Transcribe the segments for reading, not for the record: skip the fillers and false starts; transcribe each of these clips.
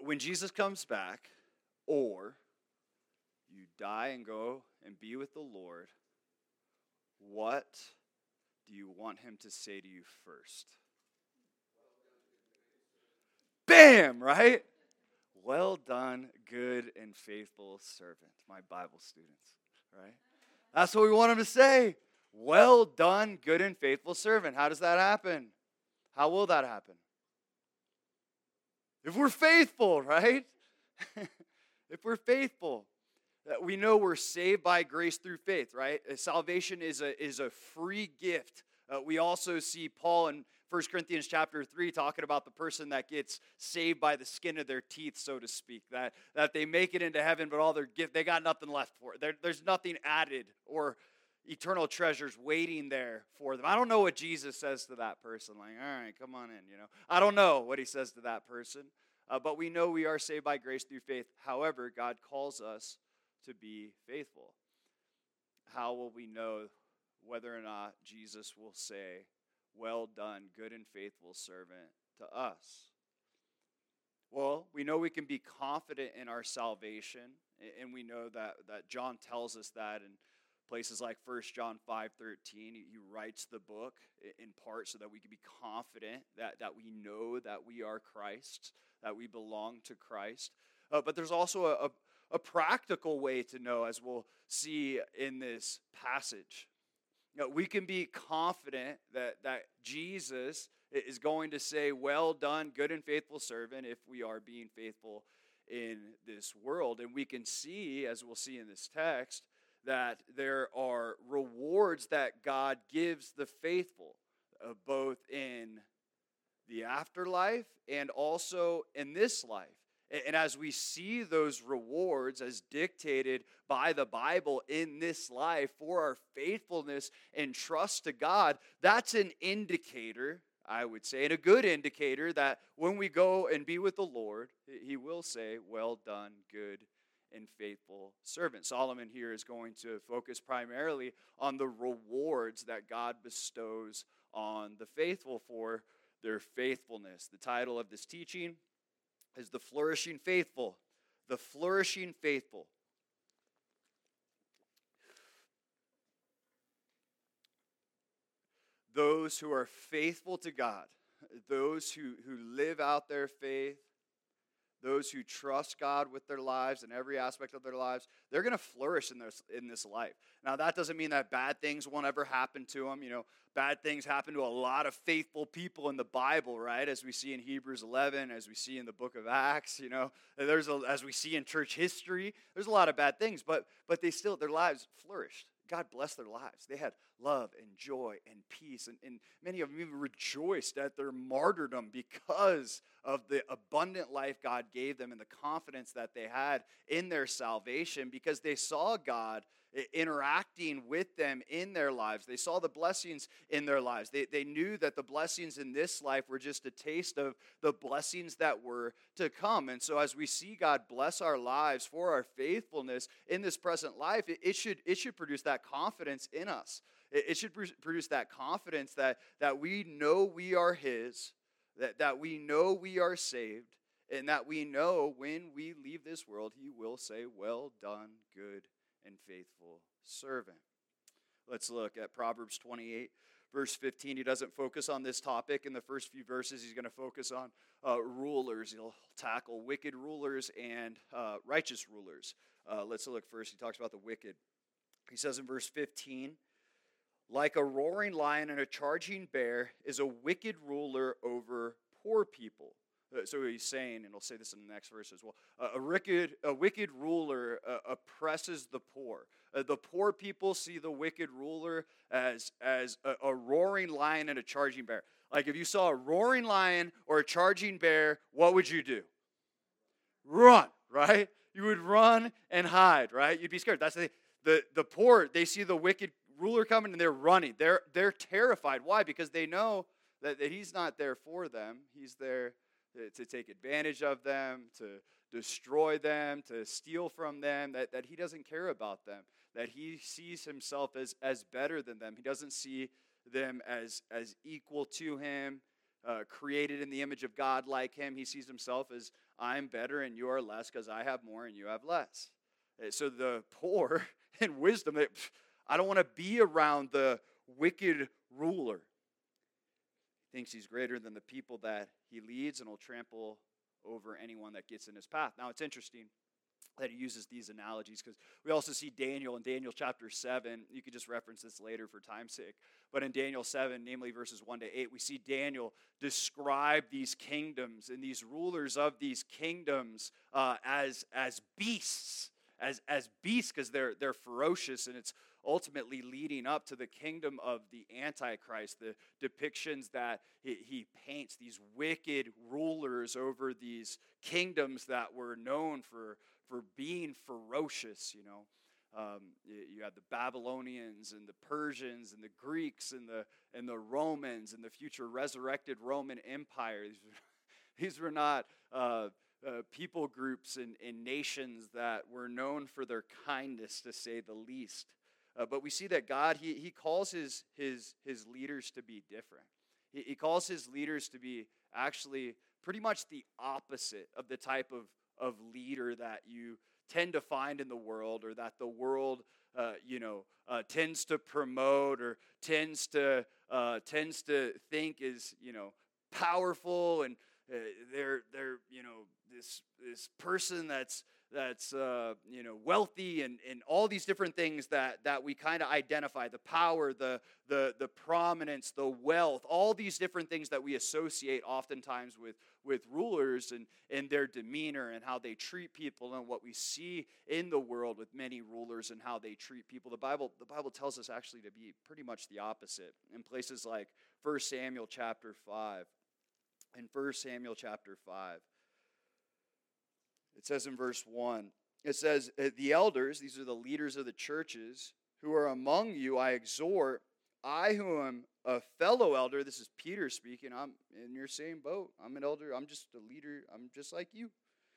When Jesus comes back, or you die and go and be with the Lord, what do you want him to say to you first? Bam, right? Well done, good and faithful servant, my Bible students, right? That's what we want him to say. Well done, good and faithful servant. How does that happen? How will that happen? If we're faithful, right? If we're faithful. We know we're saved by grace through faith, right? Salvation is a free gift. We also see Paul in 1 Corinthians chapter 3 talking about the person that gets saved by the skin of their teeth, so to speak, that they make it into heaven, but all their gift, they got nothing left for it. There's nothing added or eternal treasures waiting there for them. I don't know what Jesus says to that person. Like, all right, come on in, I don't know what he says to that person, but we know we are saved by grace through faith. However, God calls us to be faithful. How will we know whether or not Jesus will say, well done, good and faithful servant, to us? Well, we know we can be confident in our salvation, and we know that John tells us that in places like 1 John 5:13. He writes the book in part so that we can be confident that we know that we are Christ, that we belong to Christ. But there's also a practical way to know, as we'll see in this passage. We can be confident that Jesus is going to say, well done, good and faithful servant, if we are being faithful in this world. And we can see, as we'll see in this text, that there are rewards that God gives the faithful, both in the afterlife and also in this life. And as we see those rewards as dictated by the Bible in this life for our faithfulness and trust to God, that's an indicator, I would say, and a good indicator that when we go and be with the Lord, he will say, well done, good and faithful servant. Solomon here is going to focus primarily on the rewards that God bestows on the faithful for their faithfulness. The title of this teaching is The Flourishing Faithful. The Flourishing Faithful. Those who are faithful to God, those who live out their faith, those who trust God with their lives and every aspect of their lives, they're going to flourish in this life. Now, that doesn't mean that bad things won't ever happen to them. Bad things happen to a lot of faithful people in the Bible, right? As we see in Hebrews 11, as we see in the book of Acts, as we see in church history, there's a lot of bad things, but their lives flourished. God blessed their lives. They had love and joy and peace, and many of them even rejoiced at their martyrdom because of the abundant life God gave them and the confidence that they had in their salvation, because they saw God interacting with them in their lives. They saw the blessings in their lives. They knew that the blessings in this life were just a taste of the blessings that were to come. And so as we see God bless our lives for our faithfulness in this present life, it should produce that confidence in us. It should produce that confidence that we know we are His, that we know we are saved, and that we know when we leave this world, He will say, well done, good and faithful servant. Let's look at Proverbs 28, verse 15. He doesn't focus on this topic in the first few verses. He's going to focus on rulers. He'll tackle wicked rulers and righteous rulers. Let's look first. He talks about the wicked. He says in verse 15, like a roaring lion and a charging bear is a wicked ruler over poor people. So he's saying, and he'll say this in the next verse as well, a wicked ruler oppresses the poor. The poor people see the wicked ruler as a roaring lion and a charging bear. Like if you saw a roaring lion or a charging bear, what would you do? Run, right? You would run and hide, right? You'd be scared. That's the poor, they see the wicked ruler coming and they're running. They're terrified. Why? Because they know that he's not there for them. He's there to take advantage of them, to destroy them, to steal from them, that he doesn't care about them, that he sees himself as better than them. He doesn't see them as equal to him. created in the image of God like him. He sees himself as, I'm better and you are less because I have more and you have less. So the poor in wisdom, I don't want to be around the wicked ruler. He thinks he's greater than the people that he leads and will trample over anyone that gets in his path. Now, it's interesting that he uses these analogies because we also see Daniel in Daniel chapter 7. You could just reference this later for time's sake. But in Daniel 7, namely verses 1 to 8, we see Daniel describe these kingdoms and these rulers of these kingdoms as beasts, as beasts because they're ferocious, and it's ultimately leading up to the kingdom of the Antichrist, the depictions that he paints, these wicked rulers over these kingdoms that were known for being ferocious, you know. You had the Babylonians and the Persians and the Greeks and the Romans and the future resurrected Roman Empire. These were not people groups and nations that were known for their kindness, to say the least. But we see that God, he calls his leaders to be different. He calls his leaders to be actually pretty much the opposite of the type of leader that you tend to find in the world, or that the world tends to promote, or tends to think is powerful, and they're this person that's wealthy, and all these different things that we kind of identify, the power, the prominence, the wealth, all these different things that we associate oftentimes with rulers and their demeanor and how they treat people, and what we see in the world with many rulers and how they treat people. The Bible tells us actually to be pretty much the opposite in places like 1 Samuel chapter 5. In 1 Samuel chapter 5, it says in verse 1, it says, the elders, these are the leaders of the churches, who are among you, I exhort, I who am a fellow elder, this is Peter speaking, I'm in your same boat, I'm an elder, I'm just a leader, I'm just like you,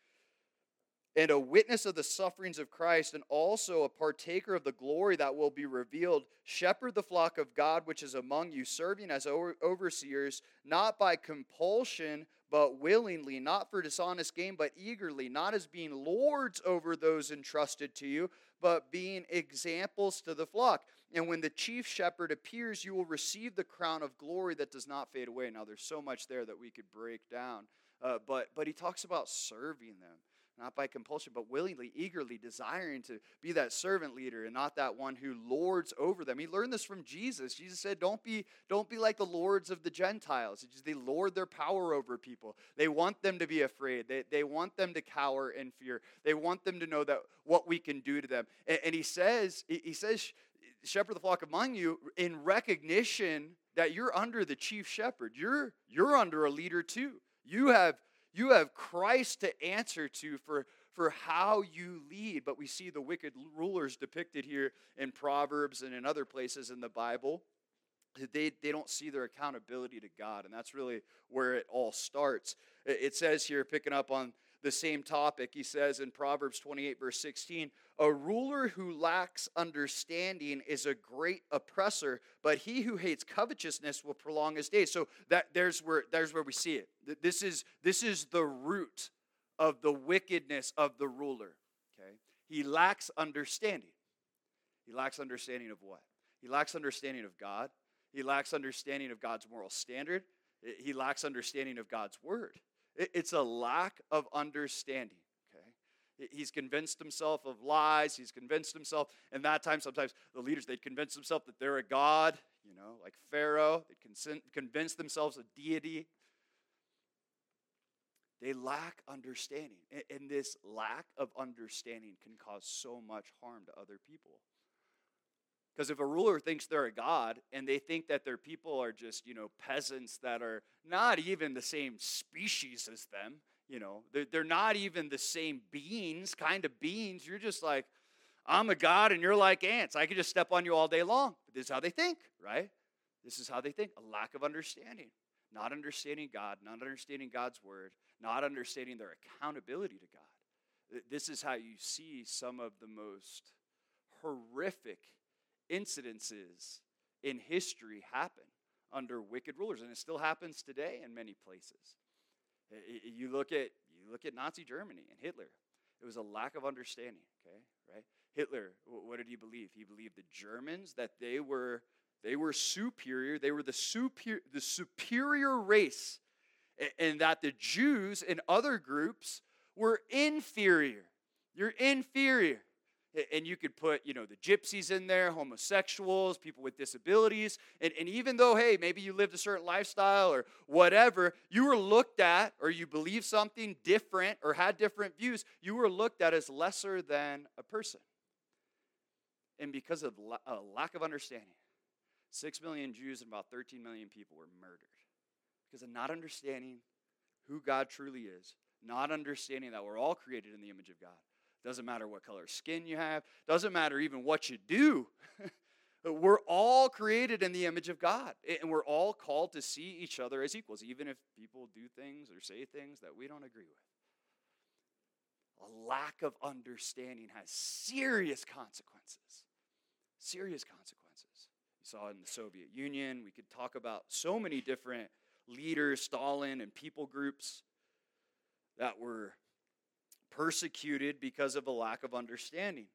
and a witness of the sufferings of Christ, and also a partaker of the glory that will be revealed, shepherd the flock of God which is among you, serving as overseers, not by compulsion, but willingly, not for dishonest gain, but eagerly, not as being lords over those entrusted to you, but being examples to the flock. And when the chief shepherd appears, you will receive the crown of glory that does not fade away. Now, there's so much there that we could break down, but he talks about serving them. Not by compulsion, but willingly, eagerly, desiring to be that servant leader and not that one who lords over them. He learned this from Jesus. Jesus said, don't be like the lords of the Gentiles. They lord their power over people. They want them to be afraid. They want them to cower in fear. They want them to know that what we can do to them. And he says, shepherd the flock among you in recognition that you're under the chief shepherd. You're under a leader too. You have Christ to answer to for how you lead. But we see the wicked rulers depicted here in Proverbs and in other places in the Bible. They don't see their accountability to God, and that's really where it all starts. It says here, picking up on the same topic, he says in Proverbs 28, verse 16, a ruler who lacks understanding is a great oppressor, but he who hates covetousness will prolong his days. So there's where we see it. This is the root of the wickedness of the ruler. Okay, he lacks understanding. He lacks understanding of what? He lacks understanding of God. He lacks understanding of God's moral standard. He lacks understanding of God's word. It's a lack of understanding, okay? He's convinced himself of lies. He's convinced himself, and that time sometimes the leaders, they'd convince themselves that they're a god, like Pharaoh. They'd convince themselves of deity. They lack understanding, and this lack of understanding can cause so much harm to other people. Because if a ruler thinks they're a god and they think that their people are just, peasants that are not even the same species as them, they're not even the same kind of beings. You're just like, I'm a god and you're like ants. I could just step on you all day long. But this is how they think, right? This is how they think. A lack of understanding. Not understanding God, not understanding God's word, not understanding their accountability to God. This is how you see some of the most horrific incidences in history happen. under wicked rulers, and it still happens today in many places. You look at Nazi Germany and Hitler. It was a lack of understanding, okay, right? Hitler, what did he believe? He believed the Germans, that they were superior. They were the superior race, and that the Jews and other groups were inferior. You're inferior. And you could put, the gypsies in there, homosexuals, people with disabilities. And even though, hey, maybe you lived a certain lifestyle or whatever, you were looked at, or you believed something different or had different views, you were looked at as lesser than a person. And because of a lack of understanding, 6 million Jews and about 13 million people were murdered. Because of not understanding who God truly is, not understanding that we're all created in the image of God. Doesn't matter what color skin you have. Doesn't matter even what you do. We're all created in the image of God. And we're all called to see each other as equals, even if people do things or say things that we don't agree with. A lack of understanding has serious consequences. Serious consequences. You saw it in the Soviet Union. We could talk about so many different leaders, Stalin, and people groups that were persecuted because of a lack of understanding.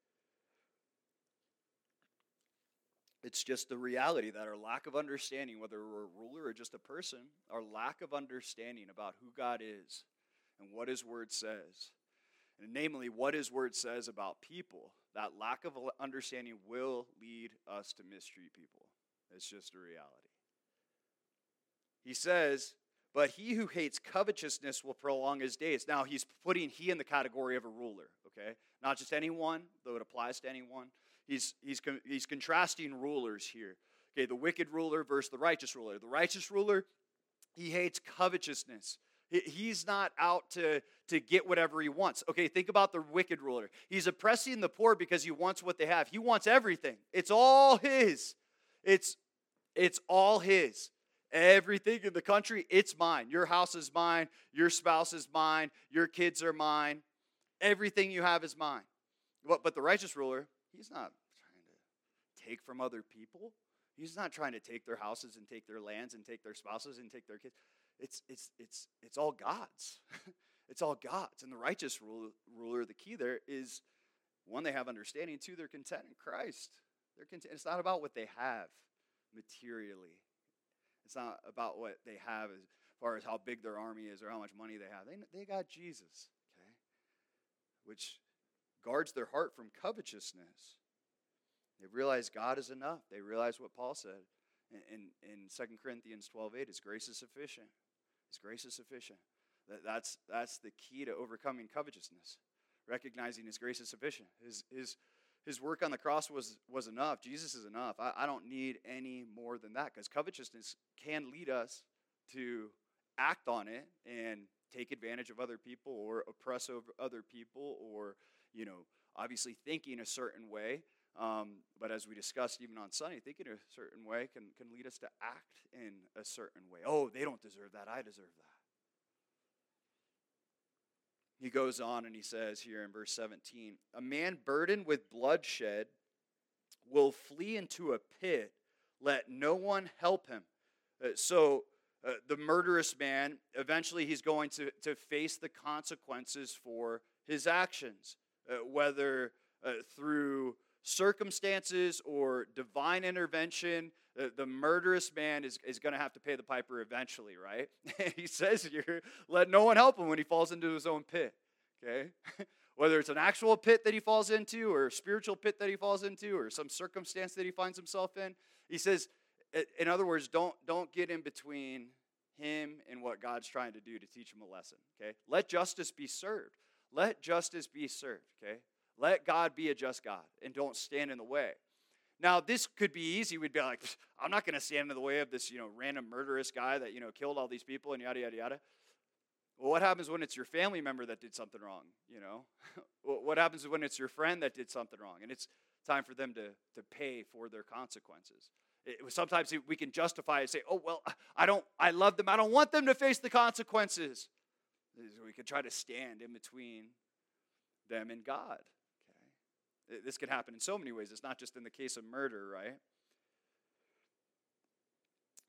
It's just the reality that our lack of understanding, whether we're a ruler or just a person, our lack of understanding about who God is and what His Word says, and namely what His Word says about people, that lack of understanding will lead us to mistreat people. It's just a reality. He says, but he who hates covetousness will prolong his days. Now, he's putting he in the category of a ruler, okay? Not just anyone, though it applies to anyone. He's contrasting rulers here. Okay, the wicked ruler versus the righteous ruler. The righteous ruler, he hates covetousness. He's not out to get whatever he wants. Okay, think about the wicked ruler. He's oppressing the poor because he wants what they have. He wants everything. It's all his. It's all his. Everything in the country, it's mine. Your house is mine. Your spouse is mine. Your kids are mine. Everything you have is mine. But the righteous ruler, he's not trying to take from other people. He's not trying to take their houses and take their lands and take their spouses and take their kids. It's all God's. It's all God's. And the righteous ruler, the key there is, one, they have understanding. Two, they're content in Christ. They're content. It's not about what they have materially. It's not about what they have as far as how big their army is or how much money they have. They got Jesus, okay, which guards their heart from covetousness. They realize God is enough. They realize what Paul said in 2 Corinthians 12:8. His grace is sufficient. His grace is sufficient. That's the key to overcoming covetousness, recognizing His grace is sufficient. His work on the cross was enough. Jesus is enough. I don't need any more than that, because covetousness can lead us to act on it and take advantage of other people or oppress over other people or, obviously thinking a certain way. But as we discussed even on Sunday, thinking a certain way can lead us to act in a certain way. Oh, they don't deserve that. I deserve that. He goes on and he says here in verse 17, a man burdened with bloodshed will flee into a pit. Let no one help him. So the murderous man, eventually he's going to face the consequences for his actions, whether through circumstances or divine intervention. The murderous man is going to have to pay the piper eventually, right? He says here, let no one help him when he falls into his own pit, okay? Whether it's an actual pit that he falls into or a spiritual pit that he falls into or some circumstance that he finds himself in. He says, in other words, don't get in between him and what God's trying to do to teach him a lesson, okay? Let justice be served. Let justice be served, okay? Let God be a just God and don't stand in the way. Now, this could be easy. We'd be like, I'm not going to stand in the way of this, random murderous guy that, killed all these people and yada, yada, yada. Well, what happens when it's your family member that did something wrong, What happens when it's your friend that did something wrong? And it's time for them to pay for their consequences. Sometimes we can justify it and say, oh, well, I love them. I don't want them to face the consequences. We could try to stand in between them and God. This can happen in so many ways. It's not just in the case of murder, right?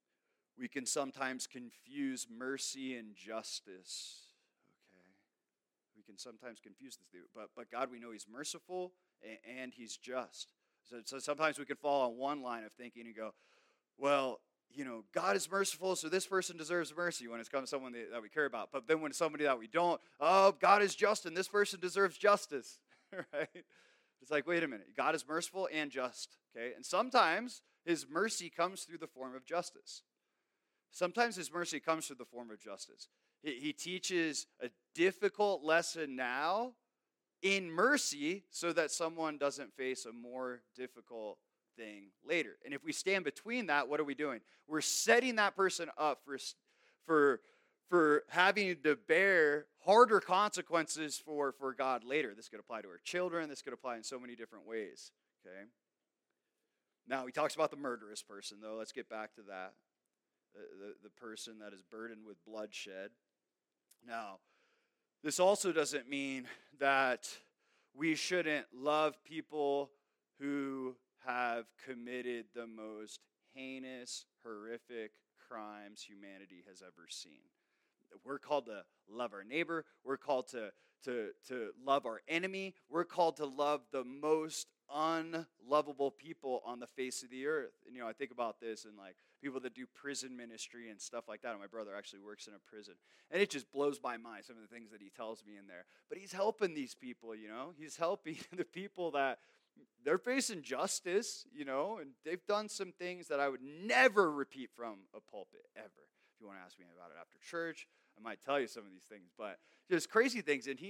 We can sometimes confuse mercy and justice. Okay? We can sometimes confuse the two. But God, we know he's merciful and he's just. So sometimes we can fall on one line of thinking and go, well, God is merciful, so this person deserves mercy when it's come to someone that we care about. But then when it's somebody that we don't, oh, God is just and this person deserves justice, right? It's like, wait a minute. God is merciful and just, okay? And sometimes his mercy comes through the form of justice. Sometimes his mercy comes through the form of justice. He teaches a difficult lesson now in mercy so that someone doesn't face a more difficult thing later. And if we stand between that, what are we doing? We're setting that person up for having to bear harder consequences for God later. This could apply to our children. This could apply in so many different ways. Okay. Now, he talks about the murderous person, though. Let's get back to that. The person that is burdened with bloodshed. Now, this also doesn't mean that we shouldn't love people who have committed the most heinous, horrific crimes humanity has ever seen. We're called to love our neighbor. We're called to love our enemy. We're called to love the most unlovable people on the face of the earth. And, I think about this and like people that do prison ministry and stuff like that. And my brother actually works in a prison. And it just blows my mind, some of the things that he tells me in there. But he's helping these people, He's helping the people that they're facing justice, and they've done some things that I would never repeat from a pulpit, ever. If you want to ask me about it after church, I might tell you some of these things, but just crazy things. And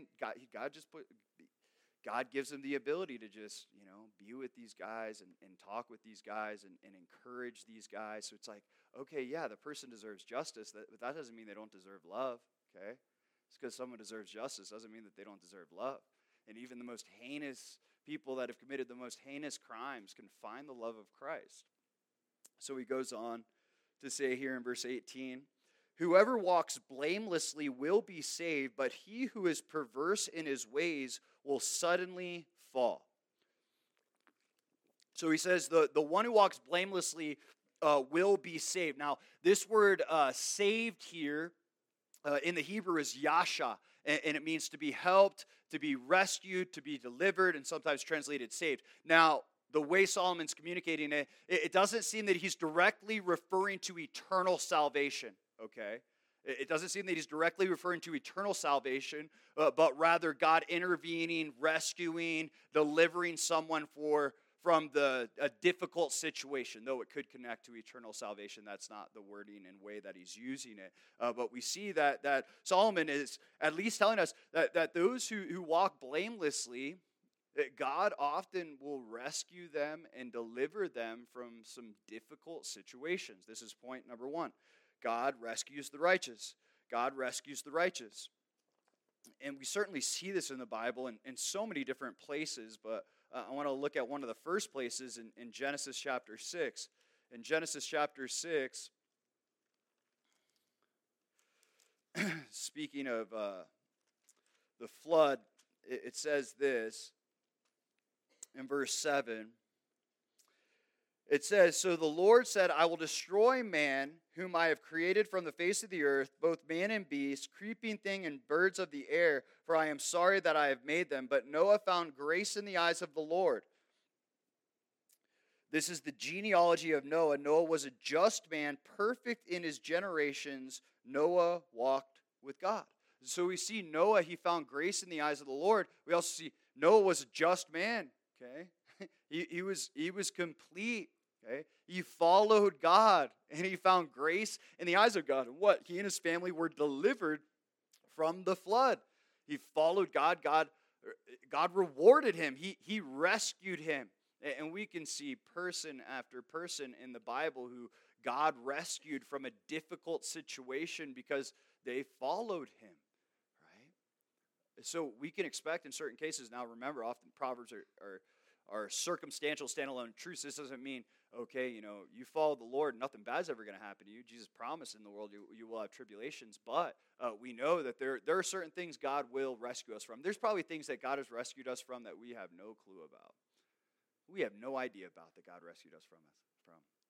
God gives him the ability to just, be with these guys and talk with these guys and encourage these guys. So it's like, okay, yeah, the person deserves justice, but that doesn't mean they don't deserve love, okay? It's because someone deserves justice doesn't mean that they don't deserve love. And even the most heinous people that have committed the most heinous crimes can find the love of Christ. So he goes on to say here in verse 18, whoever walks blamelessly will be saved, but he who is perverse in his ways will suddenly fall. So he says the one who walks blamelessly will be saved. Now, this word saved here in the Hebrew is yasha, and it means to be helped, to be rescued, to be delivered, and sometimes translated saved. Now, the way Solomon's communicating it, it doesn't seem that he's directly referring to eternal salvation, okay? It doesn't seem that he's directly referring to eternal salvation, but rather God intervening, rescuing, delivering someone from a difficult situation, though it could connect to eternal salvation. That's not the wording and way that he's using it. But we see that Solomon is at least telling us that those who walk blamelessly, that God often will rescue them and deliver them from some difficult situations. This is point number one. God rescues the righteous. God rescues the righteous. And we certainly see this in the Bible in so many different places, but I want to look at one of the first places in Genesis chapter 6. In Genesis chapter 6, speaking of the flood, it says this in verse 7. It says, so the Lord said, I will destroy man, whom I have created from the face of the earth, both man and beast, creeping thing and birds of the air, for I am sorry that I have made them. But Noah found grace in the eyes of the Lord. This is the genealogy of Noah. Noah was a just man, perfect in his generations. Noah walked with God. So we see Noah, he found grace in the eyes of the Lord. We also see Noah was a just man, okay? He was complete. Okay? He followed God, and he found grace in the eyes of God. And what? He and his family were delivered from the flood. He followed God. God rewarded him. He rescued him. And we can see person after person in the Bible who God rescued from a difficult situation because they followed him. Right? So we can expect in certain cases, now remember, often Proverbs are circumstantial standalone truths. This doesn't mean, okay, you follow the Lord, nothing bad's ever going to happen to you. Jesus promised in the world you will have tribulations, but we know that there are certain things God will rescue us from. There's probably things that God has rescued us from that we have no clue about. We have no idea about that God rescued us from.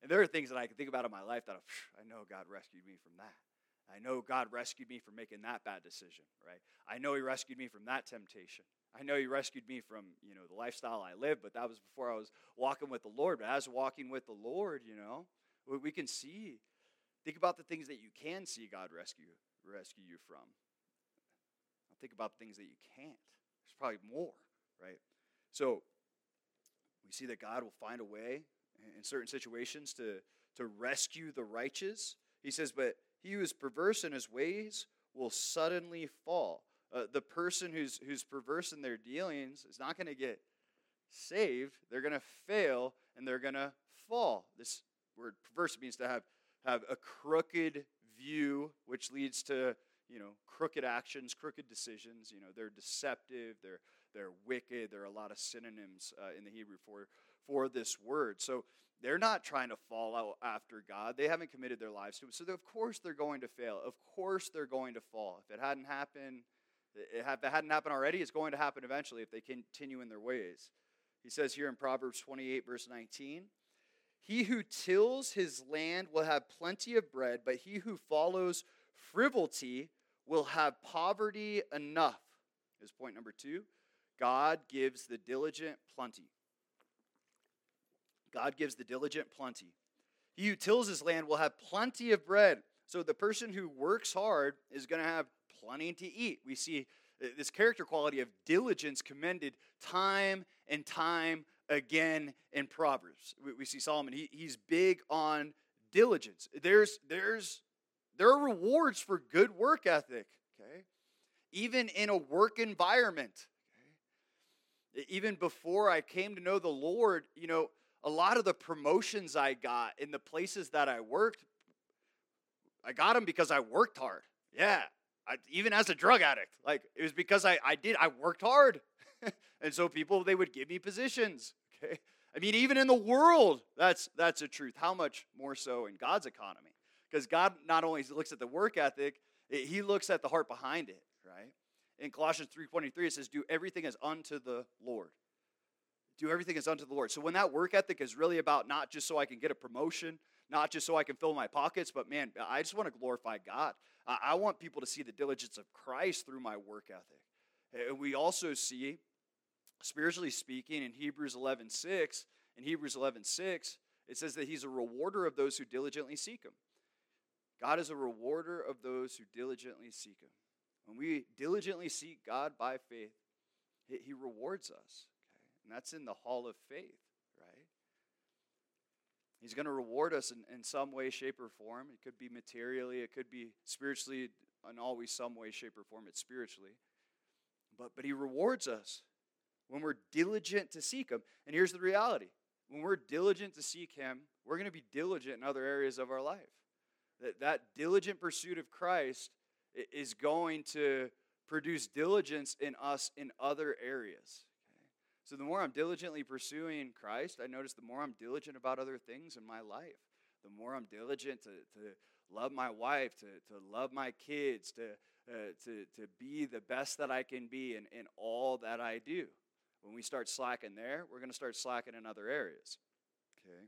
And there are things that I can think about in my life that I know God rescued me from that. I know God rescued me from making that bad decision, right? I know he rescued me from that temptation. I know he rescued me from, the lifestyle I live, but that was before I was walking with the Lord. But as walking with the Lord, we can see, think about the things that you can see God rescue you from. I'll think about the things that you can't. There's probably more, right? So we see that God will find a way in certain situations to rescue the righteous. He says, but he who is perverse in his ways will suddenly fall. The person who's perverse in their dealings is not going to get saved. They're going to fail, and they're going to fall. This word perverse means to have a crooked view, which leads to, crooked actions, crooked decisions. They're deceptive, they're wicked. There are a lot of synonyms in the Hebrew for this word. So they're not trying to fall out after God. They haven't committed their lives to it. So of course they're going to fail. Of course they're going to fall. If it hadn't happened already, it's going to happen eventually if they continue in their ways. He says here in Proverbs 28, verse 19, he who tills his land will have plenty of bread, but he who follows frivolity will have poverty enough. Is point number 2. God gives the diligent plenty. God gives the diligent plenty. He who tills his land will have plenty of bread. So the person who works hard is going to have plenty to eat. We see this character quality of diligence commended time and time again in Proverbs. We see Solomon, he's big on diligence. There are rewards for good work ethic, okay? Even in a work environment. Okay? Even before I came to know the Lord, a lot of the promotions I got in the places that I worked, I got them because I worked hard. Yeah, even as a drug addict, it was because I worked hard. And so people, they would give me positions, okay? I mean, even in the world, that's a truth. How much more so in God's economy? Because God not only looks at the work ethic, he looks at the heart behind it, right? In Colossians 3:23, it says, do everything as unto the Lord. Do everything as unto the Lord. So when that work ethic is really about not just so I can get a promotion, not just so I can fill my pockets, but man, I just want to glorify God. I want people to see the diligence of Christ through my work ethic. And we also see, spiritually speaking, in Hebrews 11:6, it says that he's a rewarder of those who diligently seek him. God is a rewarder of those who diligently seek him. When we diligently seek God by faith, he rewards us. And that's in the hall of faith, right? He's going to reward us in some way, shape, or form. It could be materially. It could be spiritually. In always some way, shape, or form. It's spiritually. But he rewards us when we're diligent to seek him. And here's the reality. When we're diligent to seek him, we're going to be diligent in other areas of our life. That diligent pursuit of Christ is going to produce diligence in us in other areas. So the more I'm diligently pursuing Christ, I notice the more I'm diligent about other things in my life. The more I'm diligent to love my wife, to love my kids, to be the best that I can be in all that I do. When we start slacking there, we're going to start slacking in other areas. Okay.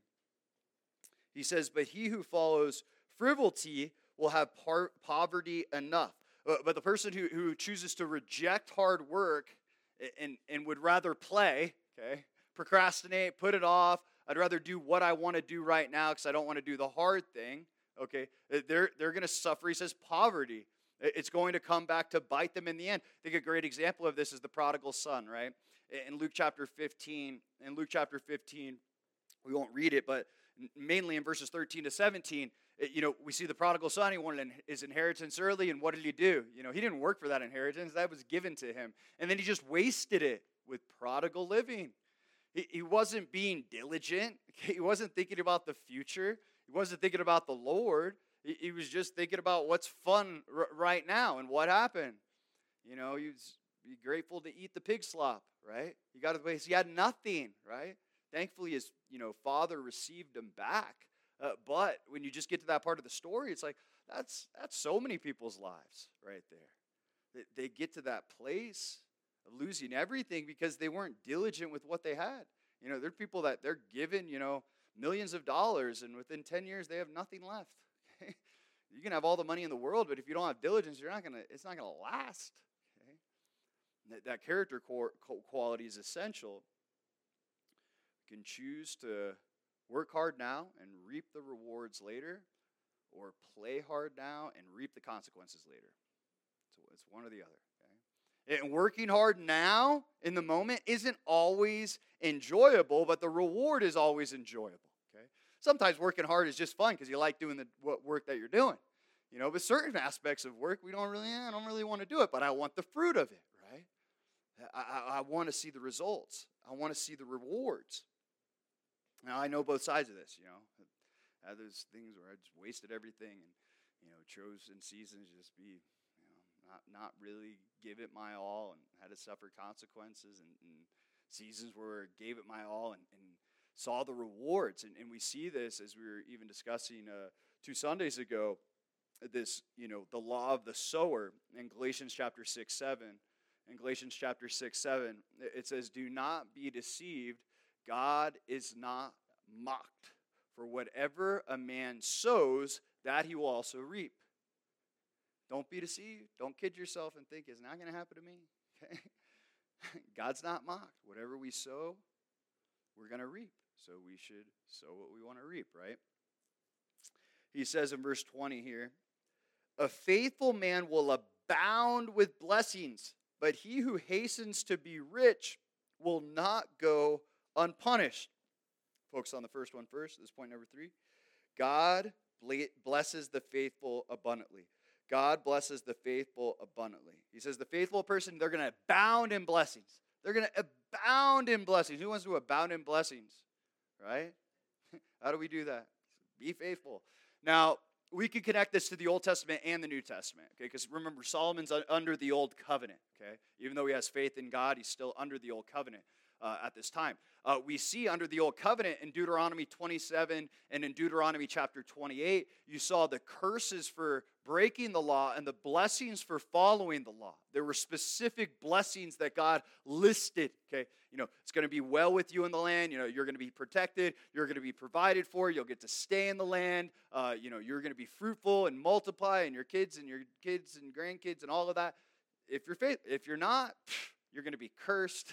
He says, but he who follows frivolity will have poverty enough. But the person who chooses to reject hard work and would rather play, okay, procrastinate, put it off, I'd rather do what I want to do right now because I don't want to do the hard thing, okay, they're going to suffer. He says poverty. It's going to come back to bite them in the end. I think a great example of this is the prodigal son, right? In Luke chapter 15, we won't read it, but mainly in verses 13 to 17, we see the prodigal son. He wanted his inheritance early, and what did he do? He didn't work for that inheritance. That was given to him. And then he just wasted it with prodigal living. He wasn't being diligent. He wasn't thinking about the future. He wasn't thinking about the Lord. He was just thinking about what's fun right now. And what happened? He was be grateful to eat the pig slop, right? He got away. He had nothing, right? Thankfully, his father received him back. But when you just get to that part of the story, it's like, that's so many people's lives right there. They get to that place of losing everything because they weren't diligent with what they had. There are people that they're given, millions of dollars, and within 10 years, they have nothing left. Okay? You can have all the money in the world, but if you don't have diligence, it's not gonna last. Okay? That character quality is essential. You can choose to work hard now and reap the rewards later, or play hard now and reap the consequences later. So it's one or the other. Okay? And working hard now in the moment isn't always enjoyable, but the reward is always enjoyable. Okay? Sometimes working hard is just fun because you like doing the work that you're doing. But certain aspects of work, I don't really want to do it, but I want the fruit of it, right? I want to see the results. I want to see the rewards. Now, I know both sides of this, I had those things where I just wasted everything and, chose in seasons to just be, not really give it my all and had to suffer consequences, and seasons where I gave it my all and saw the rewards. And we see this as we were even discussing 2 Sundays ago, this, the law of the sower in Galatians chapter 6:7. In Galatians chapter 6:7, it says, "Do not be deceived. God is not mocked. For whatever a man sows, that he will also reap." Don't be deceived. Don't kid yourself and think it's not going to happen to me. Okay? God's not mocked. Whatever we sow, we're going to reap. So we should sow what we want to reap, right? He says in verse 20 here, "A faithful man will abound with blessings, but he who hastens to be rich will not go unpunished." Focus on the first one first. This is point number 3. God blesses the faithful abundantly. God blesses the faithful abundantly. He says the faithful person, they're going to abound in blessings. They're going to abound in blessings. Who wants to abound in blessings? Right? How do we do that? Be faithful. Now, we can connect this to the Old Testament and the New Testament, okay? Because remember, Solomon's under the Old Covenant, okay? Even though he has faith in God, he's still under the Old Covenant at this time. We see under the Old Covenant in Deuteronomy 27 and in Deuteronomy chapter 28, you saw the curses for breaking the law and the blessings for following the law. There were specific blessings that God listed, okay? It's going to be well with you in the land. You're going to be protected. You're going to be provided for. You'll get to stay in the land. You're going to be fruitful and multiply, and your kids and grandkids and all of that. If you're not, you're going to be cursed.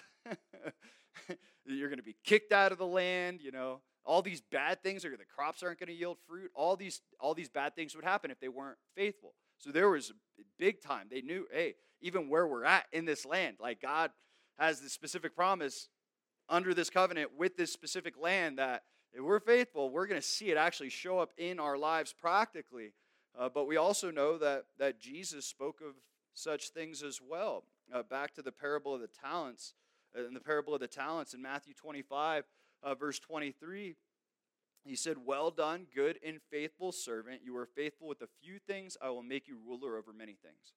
You're going to be kicked out of the land. All these bad things, the crops aren't going to yield fruit. All these bad things would happen if they weren't faithful. So there was a big time. They knew, hey, even where we're at in this land, like God has this specific promise under this covenant with this specific land that if we're faithful, we're going to see it actually show up in our lives practically. But we also know that Jesus spoke of such things as well. Back to the parable of the talents. In the parable of the talents in Matthew 25, verse 23, he said, "Well done, good and faithful servant. You are faithful with a few things. I will make you ruler over many things."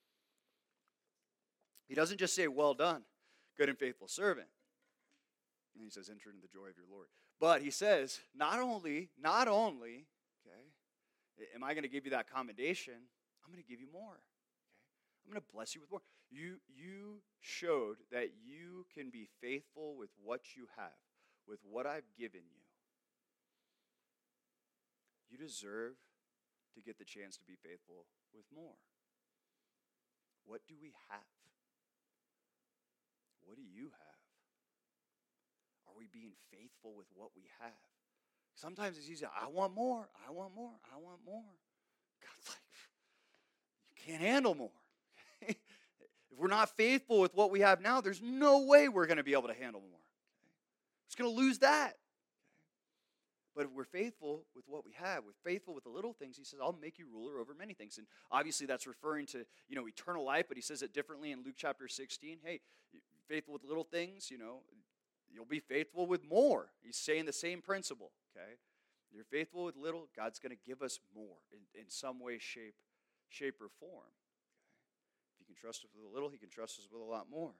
He doesn't just say, "Well done, good and faithful servant." And he says, "Enter into the joy of your Lord." But he says, not only, okay, am I going to give you that commendation, I'm going to give you more. Okay? I'm going to bless you with more. You showed that you can be faithful with what you have, with what I've given you. You deserve to get the chance to be faithful with more. What do we have? What do you have? Are we being faithful with what we have? Sometimes it's easy. I want more. I want more. I want more. God's like, you can't handle more. If we're not faithful with what we have now, there's no way we're going to be able to handle more. We're just going to lose that. But if we're faithful with what we have, we're faithful with the little things, he says, I'll make you ruler over many things. And obviously that's referring to, eternal life, but he says it differently in Luke chapter 16. Hey, faithful with little things, you'll be faithful with more. He's saying the same principle, okay? You're faithful with little, God's going to give us more in some way, shape, or form. Okay? If he can trust us with a little, he can trust us with a lot more.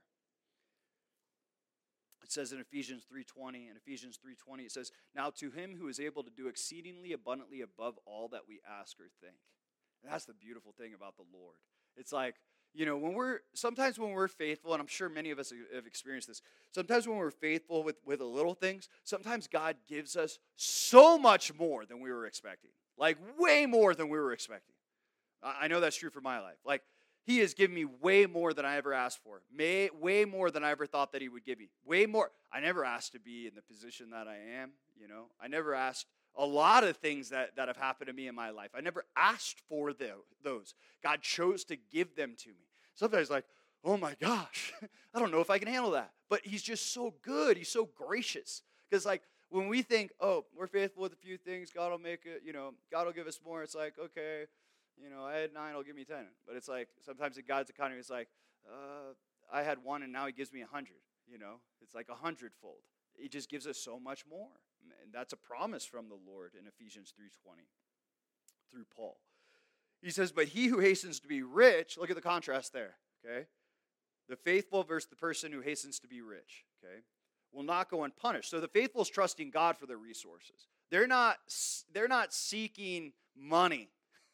It says in Ephesians 3:20, it says, "Now to him who is able to do exceedingly abundantly above all that we ask or think." And that's the beautiful thing about the Lord. It's like, Sometimes when we're faithful, and I'm sure many of us have experienced this, sometimes when we're faithful with the little things, sometimes God gives us so much more than we were expecting. Like way more than we were expecting. I know that's true for my life. Like he has given me way more than I ever asked for. Way more than I ever thought that he would give me. Way more. I never asked to be in the position that I am, I never asked a lot of things that have happened to me in my life. I never asked for those. God chose to give them to me. Sometimes like, oh my gosh, I don't know if I can handle that. But he's just so good. He's so gracious. Because like when we think, oh, we're faithful with a few things, God will make it, God will give us more. It's like, okay, I had 9, he'll give me 10. But it's like sometimes in God's economy, it's like, I had 1 and now he gives me 100. It's like 100-fold. He just gives us so much more. And that's a promise from the Lord in Ephesians 3:20 through Paul. He says, but he who hastens to be rich, look at the contrast there, okay? The faithful versus the person who hastens to be rich, okay, will not go unpunished. So the faithful is trusting God for their resources. They're not seeking money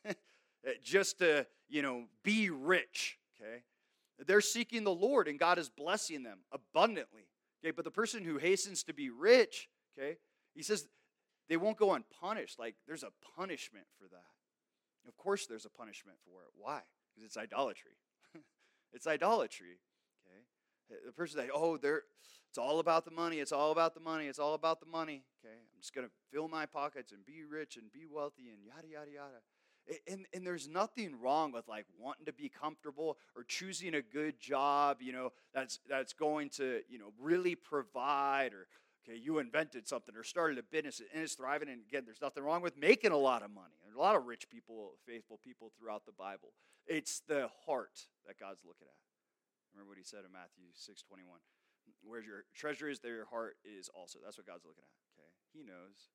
just to, be rich, okay? They're seeking the Lord, and God is blessing them abundantly, okay? But the person who hastens to be rich, okay, he says they won't go unpunished. Like, there's a punishment for that. Of course there's a punishment for it. Why? Because it's idolatry. It's idolatry, okay? The person's like, it's all about the money. It's all about the money. It's all about the money, okay? I'm just going to fill my pockets and be rich and be wealthy and yada, yada, yada. And there's nothing wrong with like wanting to be comfortable or choosing a good job, that's going to, really provide, or okay, you invented something or started a business and it's thriving. And again, there's nothing wrong with making a lot of money. There's a lot of rich people, faithful people throughout the Bible. It's the heart that God's looking at. Remember what he said in Matthew 6:21. Where's your treasure is, there your heart is also. That's what God's looking at. Okay, He knows.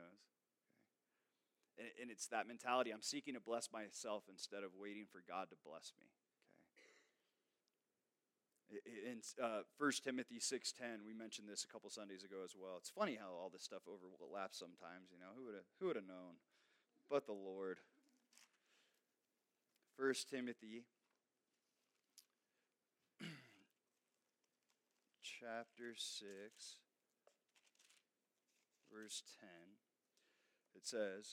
And it's that mentality. I'm seeking to bless myself instead of waiting for God to bless me. Okay. In 1 Timothy 6:10, we mentioned this a couple Sundays ago as well. It's funny how all this stuff overlaps sometimes. Who would have known? But the Lord. 1 Timothy chapter 6, verse 10. It says,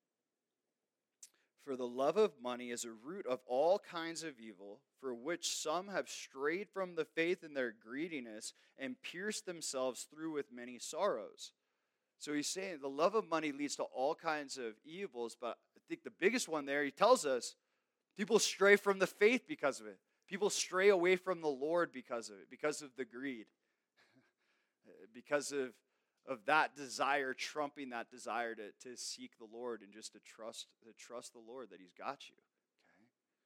for the love of money is a root of all kinds of evil, for which some have strayed from the faith in their greediness and pierced themselves through with many sorrows. So he's saying the love of money leads to all kinds of evils, but I think the biggest one there, he tells us, people stray from the faith because of it. People stray away from the Lord because of it, because of the greed, because of that desire trumping that desire to seek the Lord and just to trust the Lord that he's got you. Okay?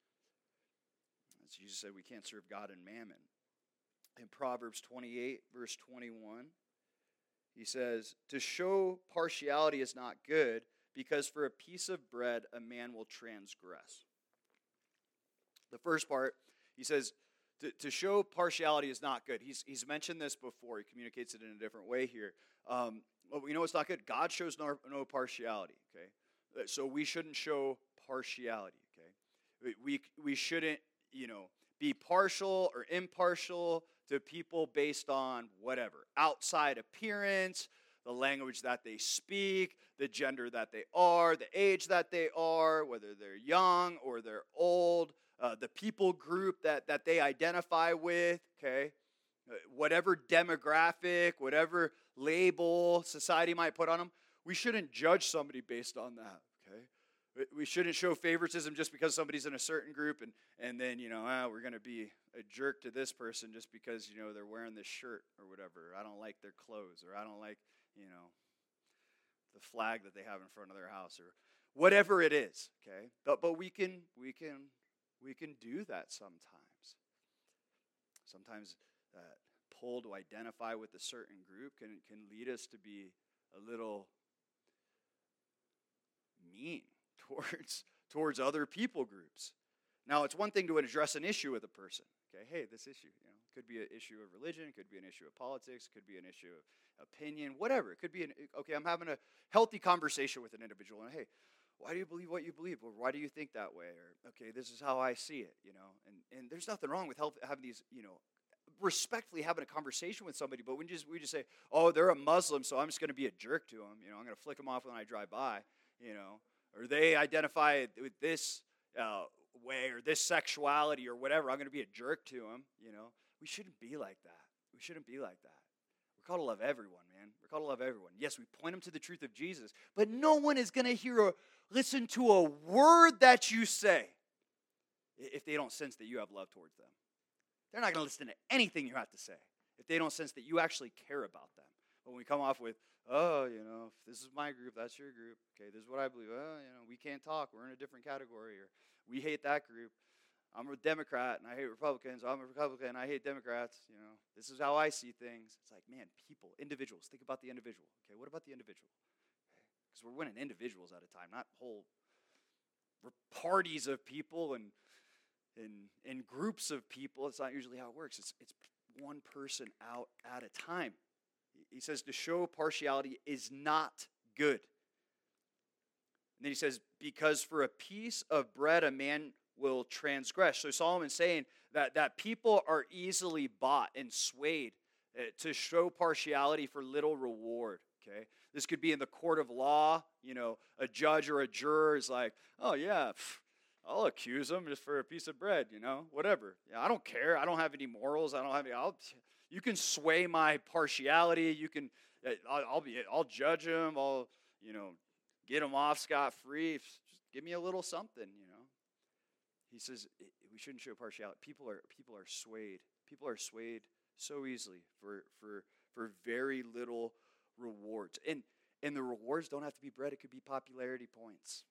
As Jesus said, we can't serve God and mammon. In Proverbs 28, verse 21, he says, to show partiality is not good, because for a piece of bread a man will transgress. The first part, he says, to show partiality is not good. He's mentioned this before. He communicates it in a different way here. Well, we know it's not good. God shows no partiality, okay? So we shouldn't show partiality, okay? We shouldn't, be partial or impartial to people based on whatever. Outside appearance, the language that they speak, the gender that they are, the age that they are, whether they're young or they're old, the people group that they identify with, okay? Whatever demographic, whatever label society might put on them, we shouldn't judge somebody based on that, okay? We shouldn't show favoritism just because somebody's in a certain group and then, we're going to be a jerk to this person just because, they're wearing this shirt or whatever. I don't like their clothes, or I don't like, the flag that they have in front of their house, or whatever it is, okay? But we can do that sometimes. Sometimes that pull to identify with a certain group can lead us to be a little mean towards other people groups. Now, it's one thing to address an issue with a person. Okay, hey, this issue, could be an issue of religion, could be an issue of politics, could be an issue of opinion, whatever. It could be I'm having a healthy conversation with an individual, and hey, why do you believe what you believe? Or why do you think that way? Or, okay, this is how I see it, And there's nothing wrong with having these, respectfully having a conversation with somebody, but we just say, oh, they're a Muslim, so I'm just going to be a jerk to them. I'm going to flick them off when I drive by, Or they identify with this way or this sexuality or whatever. I'm going to be a jerk to them, We shouldn't be like that. We shouldn't be like that. We're called to love everyone, man. We're called to love everyone. Yes, we point them to the truth of Jesus, but no one is going to listen to a word that you say if they don't sense that you have love towards them. They're not going to listen to anything you have to say if they don't sense that you actually care about them. When we come off with, oh, if this is my group, that's your group. Okay, this is what I believe. Oh, we can't talk. We're in a different category. Or we hate that group. I'm a Democrat and I hate Republicans. I'm a Republican and I hate Democrats. This is how I see things. It's like, man, people, individuals. Think about the individual. Okay, what about the individual? Because we're winning individuals at a time, not whole parties of people and groups of people. It's not usually how it works. It's one person out at a time. He says to show partiality is not good. And then he says, because for a piece of bread a man will transgress. So Solomon's saying that people are easily bought and swayed to show partiality for little reward. Okay, this could be in the court of law. A judge or a juror is like, oh yeah, I'll accuse him just for a piece of bread. Whatever. Yeah, I don't care. I don't have any morals. I don't have any. You can sway my partiality. You can. I'll judge him. I'll get him off scot-free. Just give me a little something. He says we shouldn't show partiality. People are swayed. People are swayed so easily for very little rewards. And the rewards don't have to be bread. It could be popularity points.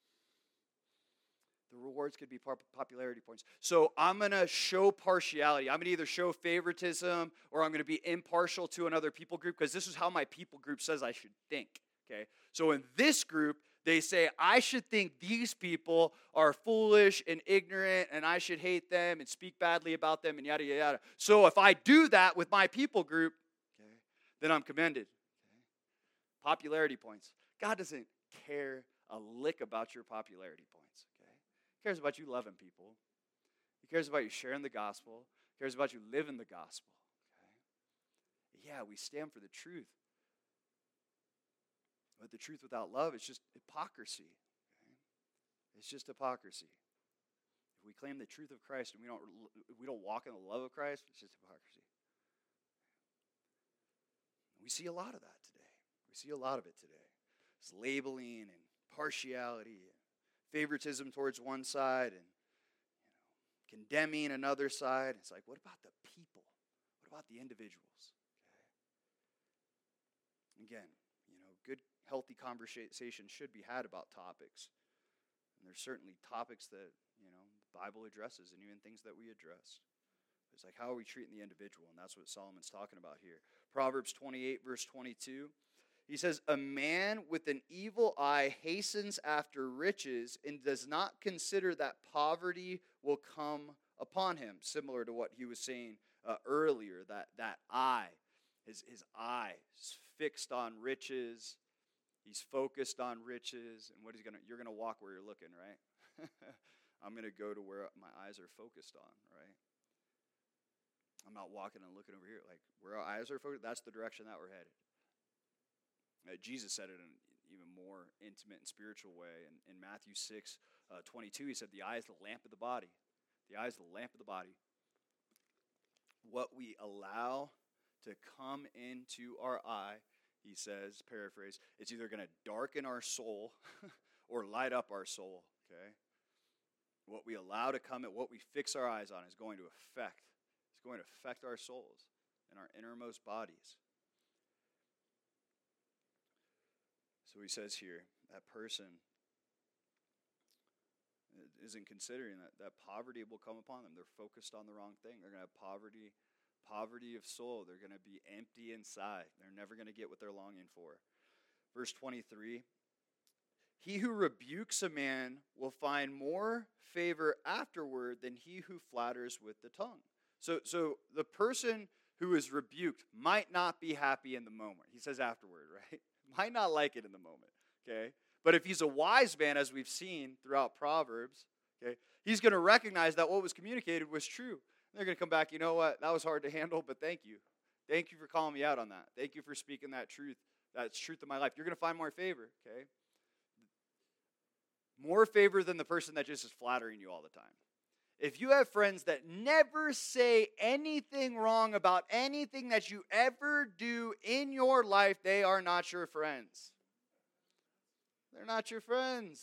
The rewards could be popularity points. So I'm going to show partiality. I'm going to either show favoritism or I'm going to be impartial to another people group because this is how my people group says I should think. Okay. So in this group, they say I should think these people are foolish and ignorant and I should hate them and speak badly about them and yada, yada, yada. So if I do that with my people group, okay, then I'm commended. Okay. Popularity points. God doesn't care a lick about your popularity points. Okay. He cares about you loving people. He cares about you sharing the gospel. He cares about you living the gospel. Okay. Yeah, we stand for the truth. But the truth without love is just hypocrisy. Okay? It's just hypocrisy. If we claim the truth of Christ and we don't walk in the love of Christ, it's just hypocrisy. We see a lot of that today. We see a lot of it today. It's labeling and partiality, and favoritism towards one side, and condemning another side. It's like, what about the people? What about the individuals? Okay. Again, good, healthy conversation should be had about topics. And there's certainly topics that, the Bible addresses and even things that we address. It's like, how are we treating the individual? And that's what Solomon's talking about here. Proverbs 28, verse 22. He says, a man with an evil eye hastens after riches and does not consider that poverty will come upon him. Similar to what he was saying earlier, that eye. His eye is fixed on riches. He's focused on riches. And you're gonna walk where you're looking, right? I'm gonna go to where my eyes are focused on, right? I'm not walking and looking over here. Like where our eyes are focused, that's the direction that we're headed. Jesus said it in an even more intimate and spiritual way. In Matthew 6:22, he said, the eye is the lamp of the body. The eye is the lamp of the body. What we allow to come into our eye, he says, paraphrase, it's either going to darken our soul or light up our soul, okay? What we allow to come in, what we fix our eyes on is going to affect our souls and our innermost bodies. So he says here, that person isn't considering that poverty will come upon them. They're focused on the wrong thing. They're going to have poverty of soul. They're going to be empty inside. They're never going to get what they're longing for. Verse 23, he who rebukes a man will find more favor afterward than he who flatters with the tongue. So the person who is rebuked might not be happy in the moment. He says afterward, right? Might not like it in the moment, okay? But if he's a wise man, as we've seen throughout Proverbs, okay, he's going to recognize that what was communicated was true. They're going to come back, you know what, that was hard to handle, but thank you. Thank you for calling me out on that. Thank you for speaking that truth. That's truth in my life. You're going to find more favor, okay? More favor than the person that just is flattering you all the time. If you have friends that never say anything wrong about anything that you ever do in your life, they are not your friends. They're not your friends.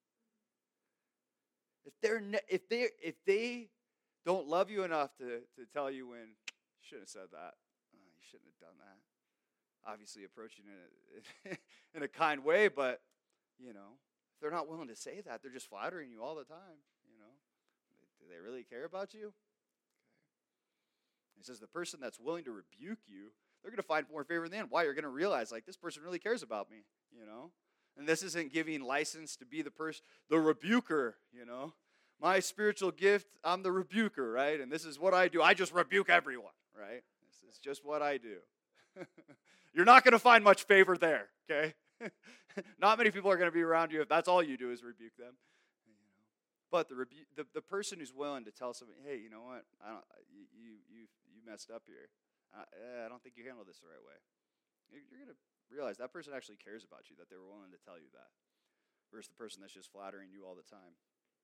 If they don't love you enough to tell you when you shouldn't have said that, you shouldn't have done that. Obviously approaching it in a kind way, but if they're not willing to say that, they're just flattering you all the time. Do they really care about you? Okay. He says the person that's willing to rebuke you, they're going to find more favor in the end. Why? You're going to realize, this person really cares about me, And this isn't giving license to be the rebuker, My spiritual gift, I'm the rebuker, right? And this is what I do. I just rebuke everyone, right? This is just what I do. You're not going to find much favor there, okay? Not many people are going to be around you if that's all you do is rebuke them. But the person who's willing to tell somebody, hey, you know what? You messed up here. I don't think you handled this the right way. You're going to realize that person actually cares about you, that they were willing to tell you that, versus the person that's just flattering you all the time.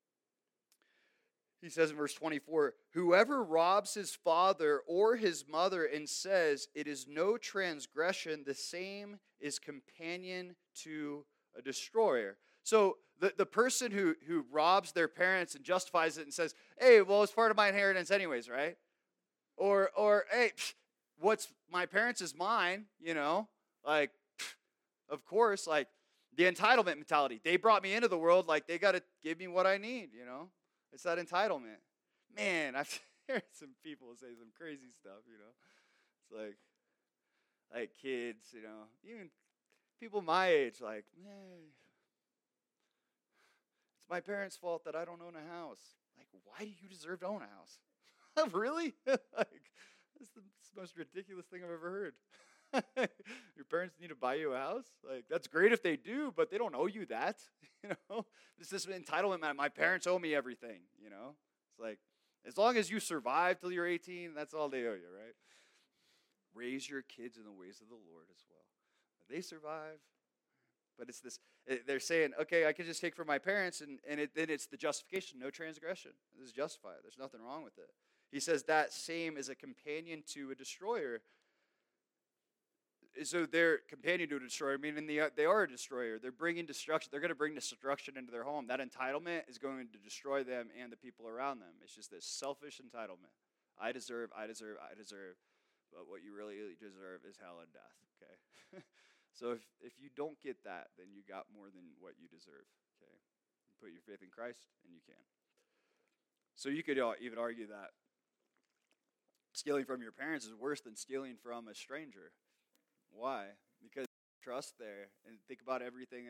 He says in verse 24, whoever robs his father or his mother and says it is no transgression, the same is companion to a destroyer. So the person who robs their parents and justifies it and says, hey, well, it's part of my inheritance anyways, right? Or hey, what's my parents is mine, of course, the entitlement mentality. They brought me into the world, they got to give me what I need, It's that entitlement. Man, I've heard some people say some crazy stuff, It's like kids, even people my age, man, it's my parents' fault that I don't own a house. Why do you deserve to own a house? Really? That's the most ridiculous thing I've ever heard. Your parents need to buy you a house? That's great if they do, but they don't owe you that. It's this entitlement. My parents owe me everything, It's as long as you survive till you're 18, that's all they owe you, right? Raise your kids in the ways of the Lord as well. They survive. But it's this, they're saying, okay, I can just take from my parents, and then it's the justification, no transgression. This is justified. There's nothing wrong with it. He says that same is a companion to a destroyer. So they're companion to a destroyer, meaning they are a destroyer. They're bringing destruction. They're going to bring destruction into their home. That entitlement is going to destroy them and the people around them. It's just this selfish entitlement. I deserve. But what you really deserve is hell and death, okay? So if you don't get that, then you got more than what you deserve, okay? You put your faith in Christ, and you can. So you could even argue that stealing from your parents is worse than stealing from a stranger. Why? Because trust there, and think about everything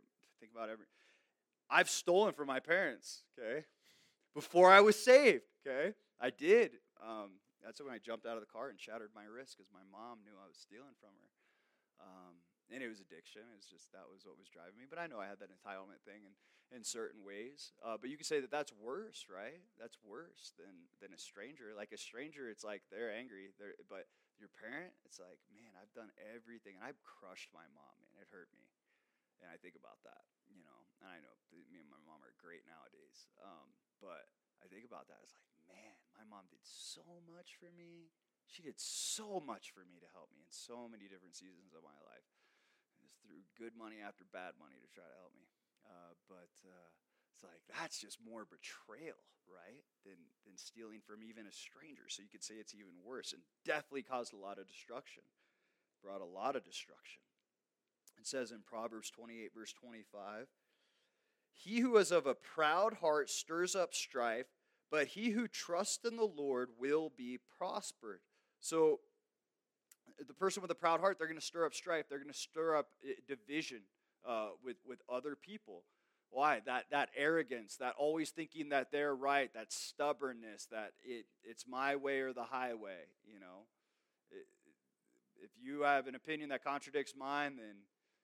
I've stolen from my parents, okay? Before I was saved, okay? I did. That's when I jumped out of the car and shattered my wrist because my mom knew I was stealing from her. And it was addiction. That was what was driving me. But I know I had that entitlement thing in certain ways. But you could say that that's worse, right? That's worse than a stranger. Like a stranger, it's they're angry. But your parent, it's man, I've done everything. And I've crushed my mom, man. It hurt me. And I think about that, And I know me and my mom are great nowadays. But I think about that. It's man, my mom did so much for me. She did so much for me to help me in so many different seasons of my life. And just threw good money after bad money to try to help me. But it's that's just more betrayal, right, than stealing from even a stranger. So you could say it's even worse, and definitely caused a lot of destruction. Brought a lot of destruction. It says in Proverbs 28, verse 25, he who is of a proud heart stirs up strife, but he who trusts in the Lord will be prospered. So the person with a proud heart, they're going to stir up strife. They're going to stir up division with other people. Why? That arrogance, that always thinking that they're right, that stubbornness, that it's my way or the highway, If you have an opinion that contradicts mine, then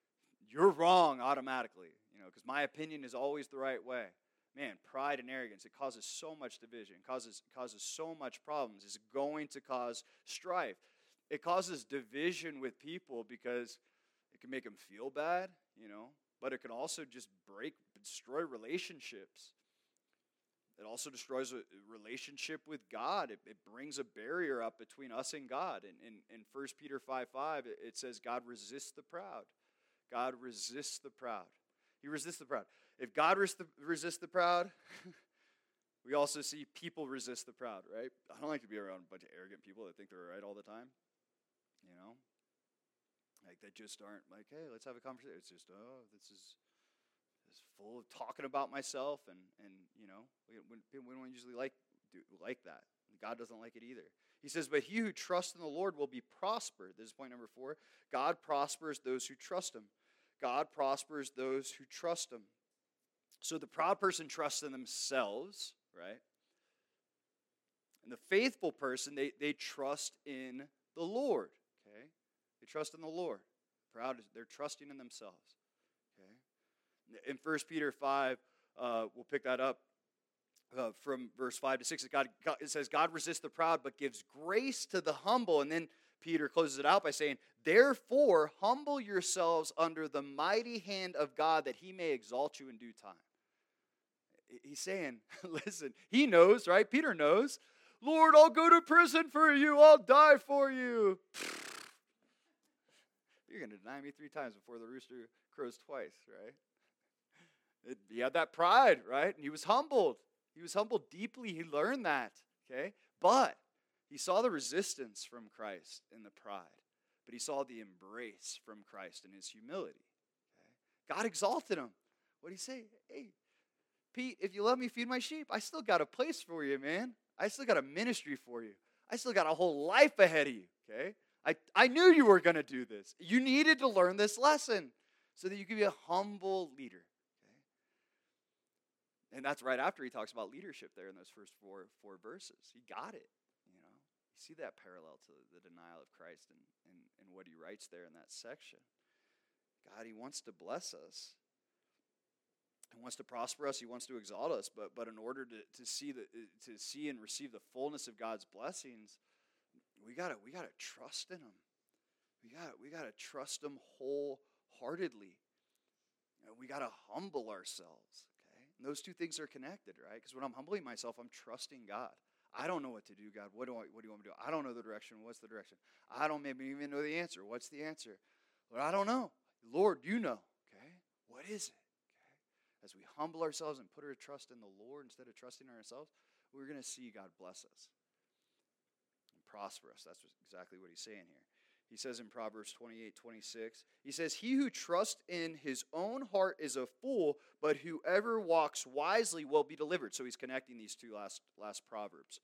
you're wrong automatically, because my opinion is always the right way. Man, pride and arrogance, it causes so much division, causes so much problems. It's going to cause strife. It causes division with people because it can make them feel bad, but it can also just destroy relationships. It also destroys a relationship with God. It brings a barrier up between us and God. In 1 Peter 5:5, it says, God resists the proud. God resists the proud. He resists the proud. If God resists the proud, we also see people resist the proud, right? I don't like to be around a bunch of arrogant people that think they're right all the time. Like they just aren't like, hey, let's have a conversation. It's just, this is full of talking about myself, and we don't usually like that. God doesn't like it either. He says, but he who trusts in the Lord will be prospered. This is point number 4. God prospers those who trust him. God prospers those who trust him. So the proud person trusts in themselves, right? And the faithful person, they trust in the Lord, okay? They trust in the Lord. Proud, they're trusting in themselves, okay? In 1 Peter 5, we'll pick that up from verse 5 to 6. It says, God resists the proud, but gives grace to the humble. And then Peter closes it out by saying, therefore, humble yourselves under the mighty hand of God, that he may exalt you in due time. He's saying, listen, he knows, right? Peter knows. Lord, I'll go to prison for you. I'll die for you. You're going to deny me 3 times before the rooster crows twice, right? He had that pride, right? And he was humbled. He was humbled deeply. He learned that, okay? But he saw the resistance from Christ in the pride. But he saw the embrace from Christ in his humility. Okay? God exalted him. What did he say? Hey, Pete, if you let me feed my sheep, I still got a place for you, man. I still got a ministry for you. I still got a whole life ahead of you, okay? I knew you were going to do this. You needed to learn this lesson so that you could be a humble leader. And that's right after he talks about leadership there in those first four verses. He got it, You see that parallel to the denial of Christ and what he writes there in that section. God, he wants to bless us. He wants to prosper us. He wants to exalt us. But in order to see and receive the fullness of God's blessings, we gotta trust in him. We gotta trust him wholeheartedly. We gotta humble ourselves. And those two things are connected, right? Because when I'm humbling myself, I'm trusting God. I don't know what to do, God. What do you want me to do? I don't know the direction. What's the direction? I don't maybe even know the answer. What's the answer? Lord, I don't know. Lord, you know. Okay? What is it? Okay? As we humble ourselves and put our trust in the Lord instead of trusting in ourselves, we're going to see God bless us and prosper us. That's exactly what he's saying here. He says in Proverbs 28:26, he says, he who trusts in his own heart is a fool, but whoever walks wisely will be delivered. So he's connecting these two last Proverbs.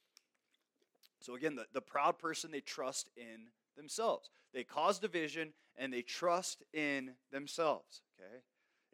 So again, the proud person, they trust in themselves. They cause division, and they trust in themselves. Okay?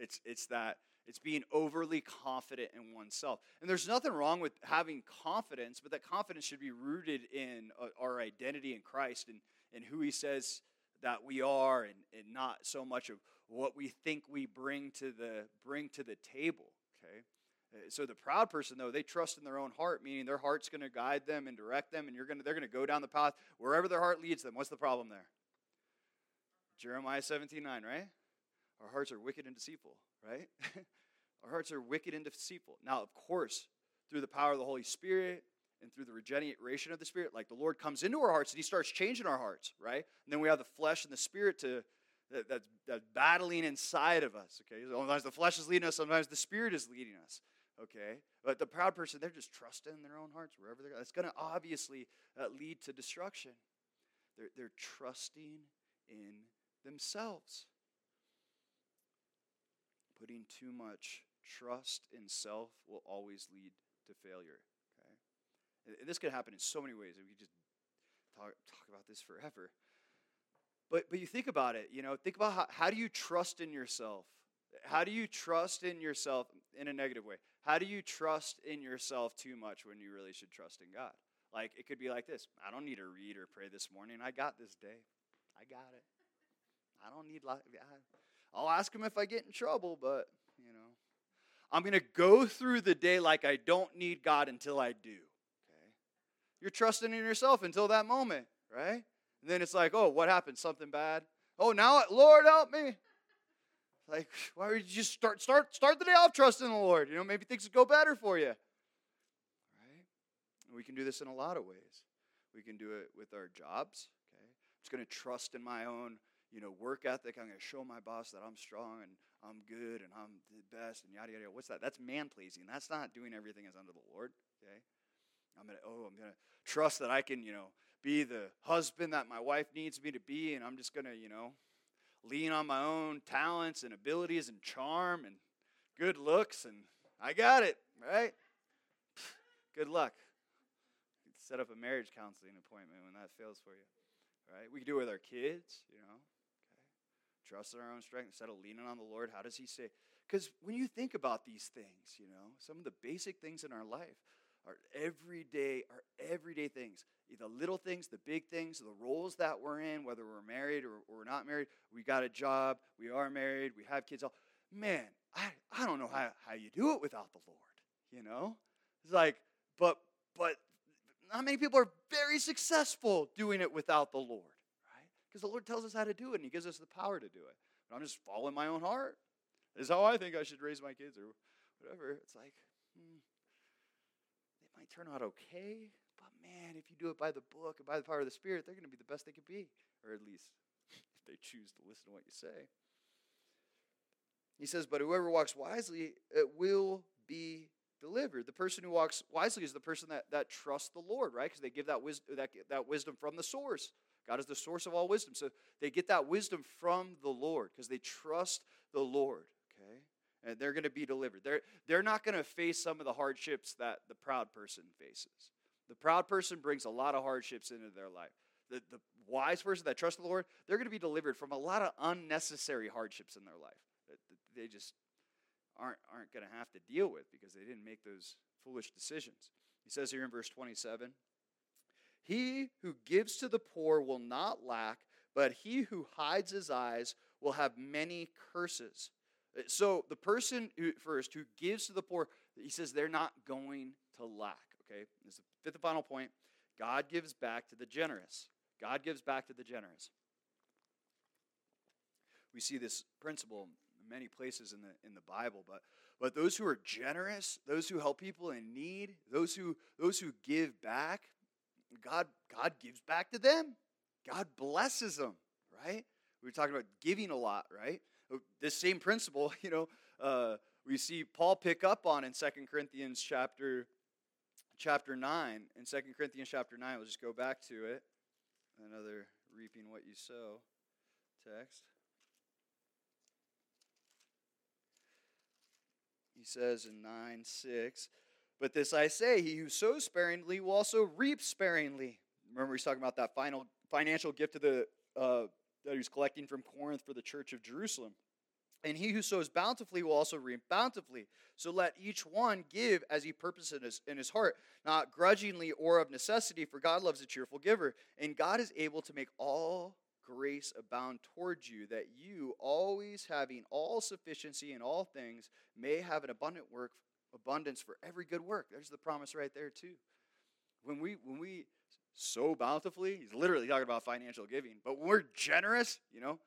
It's being overly confident in oneself. And there's nothing wrong with having confidence, but that confidence should be rooted in our identity in Christ and who he says that we are, and not so much of what we think we bring to the table. Okay? So the proud person, though, they trust in their own heart, meaning their heart's going to guide them and direct them, and they're going to go down the path wherever their heart leads them. What's the problem there? Jeremiah 17:9, right? Our hearts are wicked and deceitful, right? Our hearts are wicked and deceitful. Now, of course, through the power of the Holy Spirit and through the regeneration of the Spirit, like the Lord comes into our hearts and he starts changing our hearts, right? And then we have the flesh and the spirit that's battling inside of us, okay? Sometimes the flesh is leading us, sometimes the Spirit is leading us, okay? But the proud person, they're just trusting in their own hearts wherever they're going. It's going to obviously lead to destruction. They're trusting in themselves. Putting too much trust in self will always lead to failure. Okay, and this could happen in so many ways. We could just talk about this forever. But you think about it. Think about how do you trust in yourself? How do you trust in yourself in a negative way? How do you trust in yourself too much when you really should trust in God? Like it could be like this: I don't need to read or pray this morning. I got this day. I got it. I don't need I'll ask him if I get in trouble, but, I'm going to go through the day like I don't need God until I do. Okay? You're trusting in yourself until that moment, right? And then it's like, oh, what happened? Something bad? Oh, now, Lord, help me. Like, why would you just start the day off trusting the Lord? Maybe things would go better for you. Right? We can do this in a lot of ways. We can do it with our jobs. Okay? I'm just going to trust in my own, work ethic. I'm going to show my boss that I'm strong and I'm good and I'm the best and yada, yada. What's that? That's man-pleasing. That's not doing everything as unto the Lord. Okay? I'm going to trust that I can, be the husband that my wife needs me to be, and I'm just going to, lean on my own talents and abilities and charm and good looks, and I got it, right? Good luck. Set up a marriage counseling appointment when that fails for you, right? We can do it with our kids, Okay. Trust in our own strength instead of leaning on the Lord. How does he say? Because when you think about these things, some of the basic things in our life are everyday things. The little things, the big things, the roles that we're in, whether we're married or we're not married, we got a job, we are married, we have kids. Man, I don't know how you do it without the Lord, It's like, but not many people are very successful doing it without the Lord, right? Because the Lord tells us how to do it, and he gives us the power to do it. But I'm just following my own heart. This is how I think I should raise my kids or whatever. It's like, they might turn out okay, but man, if you do it by the book and by the power of the Spirit, they're going to be the best they could be, or at least if they choose to listen to what you say. He says, but whoever walks wisely, it will be delivered. The person who walks wisely is the person that trusts the Lord, right? Because they give that wisdom from the source. God is the source of all wisdom. So they get that wisdom from the Lord because they trust the Lord, okay? And they're going to be delivered. They're not going to face some of the hardships that the proud person faces. The proud person brings a lot of hardships into their life. The wise person that trusts the Lord, they're going to be delivered from a lot of unnecessary hardships in their life that they just aren't going to have to deal with because they didn't make those foolish decisions. He says here in verse 27, he who gives to the poor will not lack, but he who hides his eyes will have many curses. So the person who gives to the poor, he says they're not going to lack. Okay, this is the fifth and final point. God gives back to the generous. God gives back to the generous. We see this principle in many places in the Bible, but those who are generous, those who help people in need, those who give back, God gives back to them. God blesses them, right? We were talking about giving a lot, right? This same principle, we see Paul pick up on in 2 Corinthians chapter 9. In 2 Corinthians chapter 9, we'll just go back to it. Another reaping what you sow text. He says in 9:6, but this I say, he who sows sparingly will also reap sparingly. Remember he's talking about that financial gift to that he was collecting from Corinth for the church of Jerusalem. And he who sows bountifully will also reap bountifully. So let each one give as he purposes in his heart, not grudgingly or of necessity, for God loves a cheerful giver. And God is able to make all grace abound towards you, that you, always having all sufficiency in all things, may have an abundance for every good work. There's the promise right there too. When we sow bountifully, he's literally talking about financial giving. But when we're generous,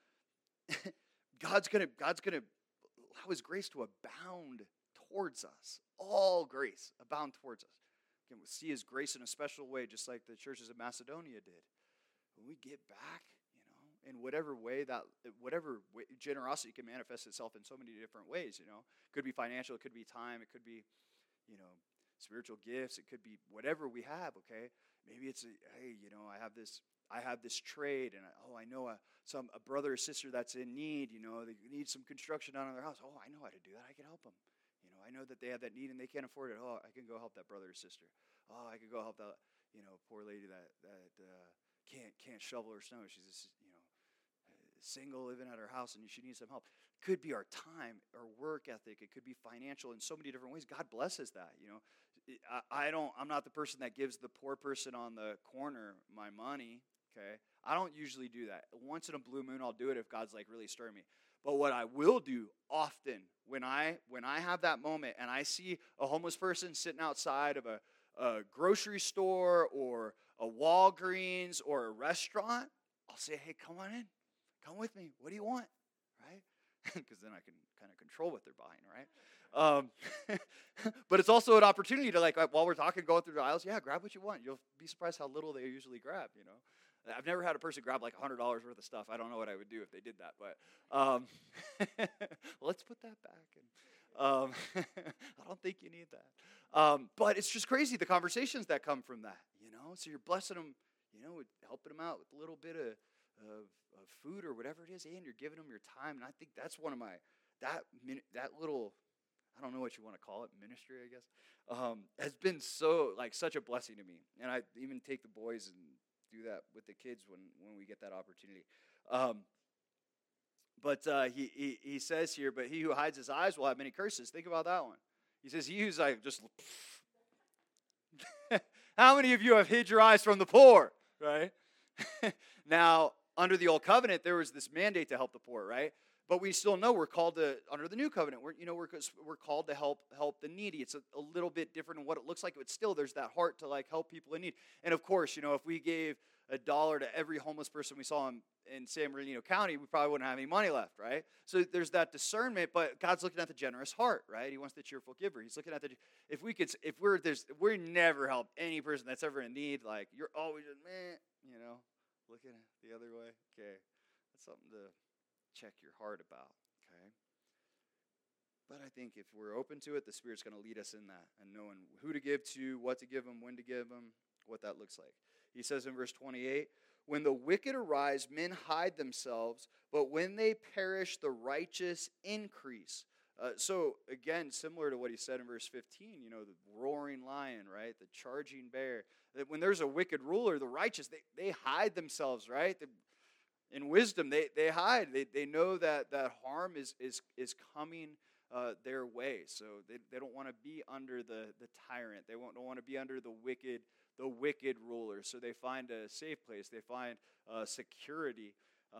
God's gonna allow his grace to abound towards us. All grace abound towards us. Again, we'll see his grace in a special way, just like the churches of Macedonia did. When we give back, in whatever way generosity can manifest itself in so many different ways, It could be financial, it could be time, it could be, spiritual gifts, it could be whatever we have, okay? Maybe it's, I have this trade, and I know a brother or sister that's in need, they need some construction done on their house. Oh, I know how to do that. I can help them. I know that they have that need and they can't afford it. Oh, I can go help that brother or sister. Oh, I can go help that, poor lady that can't shovel her snow. She's just, single, living at her house, and she needs some help. It could be our time, our work ethic. It could be financial in so many different ways. God blesses that, I'm not the person that gives the poor person on the corner my money, okay? I don't usually do that. Once in a blue moon, I'll do it if God's like really stirring me. But what I will do often when I have that moment and I see a homeless person sitting outside of a grocery store or a Walgreens or a restaurant, I'll say, hey, come on in. Come with me. What do you want? Right? Because then I can kind of control what they're buying, right? But it's also an opportunity to, like, while we're talking, going through the aisles, yeah, grab what you want. You'll be surprised how little they usually grab, you know. I've never had a person grab like $100 worth of stuff. I don't know what I would do if they did that, but let's put that back. And I don't think you need that. But it's just crazy, the conversations that come from that, you know. So you're blessing them, you know, with helping them out with a little bit of food or whatever it is, and you're giving them your time. And I think that's one of my, that little, I don't know what you want to call it, ministry, I guess, has been such a blessing to me. And I even take the boys and do that with the kids when we get that opportunity. But he says here, but he who hides his eyes will have many curses. Think about that one. He says, he who's like just, how many of you have hid your eyes from the poor, right? Now, under the old covenant, there was this mandate to help the poor, right? But we still know we're called to, under the new covenant, we're called to help the needy. It's a little bit different in what it looks like, but still there's that heart to like help people in need. And of course, you know, if we gave $1 to every homeless person we saw in San Bernardino County, we probably wouldn't have any money left, right? So there's that discernment, but God's looking at the generous heart, right? He wants the cheerful giver. He's looking at we never help any person that's ever in need, like you're always just, you know, looking the other way. Okay, that's something to check your heart about, okay? But I think if we're open to it, the Spirit's going to lead us in that and knowing who to give to, what to give them, when to give them, what that looks like. He says in verse 28, when the wicked arise, men hide themselves, but when they perish, the righteous increase. So, again, similar to what he said in verse 15, you know, the roaring lion, right, the charging bear. That when there's a wicked ruler, the righteous, they hide themselves, right? In wisdom, they hide. They know that harm is coming their way. So they don't want to be under the tyrant. They don't want to be under the wicked ruler. So they find a safe place. They find security.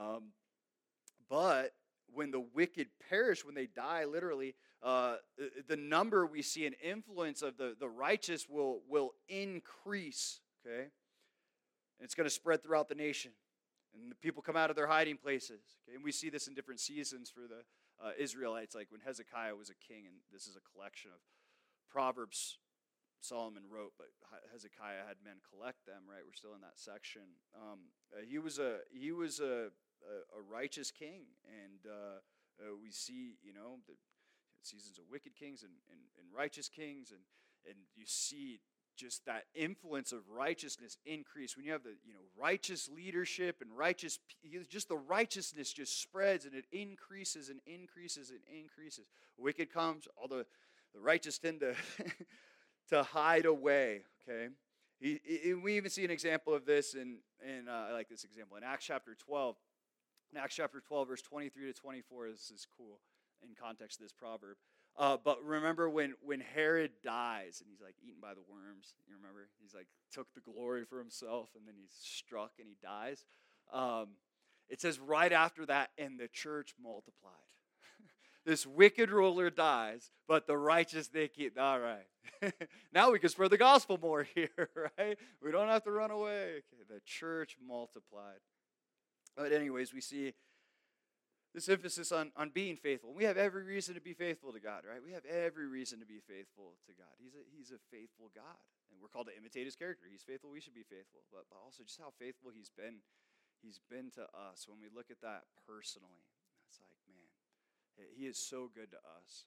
But when the wicked perish, when they die, literally, the number we see an influence of the righteous will increase. Okay, and it's going to spread throughout the nation. And the people come out of their hiding places. Okay? And we see this in different seasons for the Israelites, like when Hezekiah was a king, and this is a collection of Proverbs Solomon wrote, but Hezekiah had men collect them, right? We're still in that section. He was a righteous king, and we see, you know, the seasons of wicked kings and righteous kings, and you see just that influence of righteousness increase. When you have the, you know, righteous leadership and just the righteousness just spreads and it increases and increases and increases. Wicked comes, all the righteous tend to to hide away. Okay, we even see an example of this in I like this example in Acts chapter 12. In Acts chapter 12, verse 23 to 24, this is cool in context of this proverb. But remember when Herod dies and he's like eaten by the worms, you remember? He's like took the glory for himself and then he's struck and he dies. It says right after that, and the church multiplied. This wicked ruler dies, but the righteous, they keep. All right. Now we can spread the gospel more here, right? We don't have to run away. Okay, the church multiplied. But anyways, we see this emphasis on being faithful. We have every reason to be faithful to God, right? We have every reason to be faithful to God. He's a faithful God. And we're called to imitate his character. He's faithful, we should be faithful. But also just how faithful he's been to us. When we look at that personally, it's like, man, he is so good to us.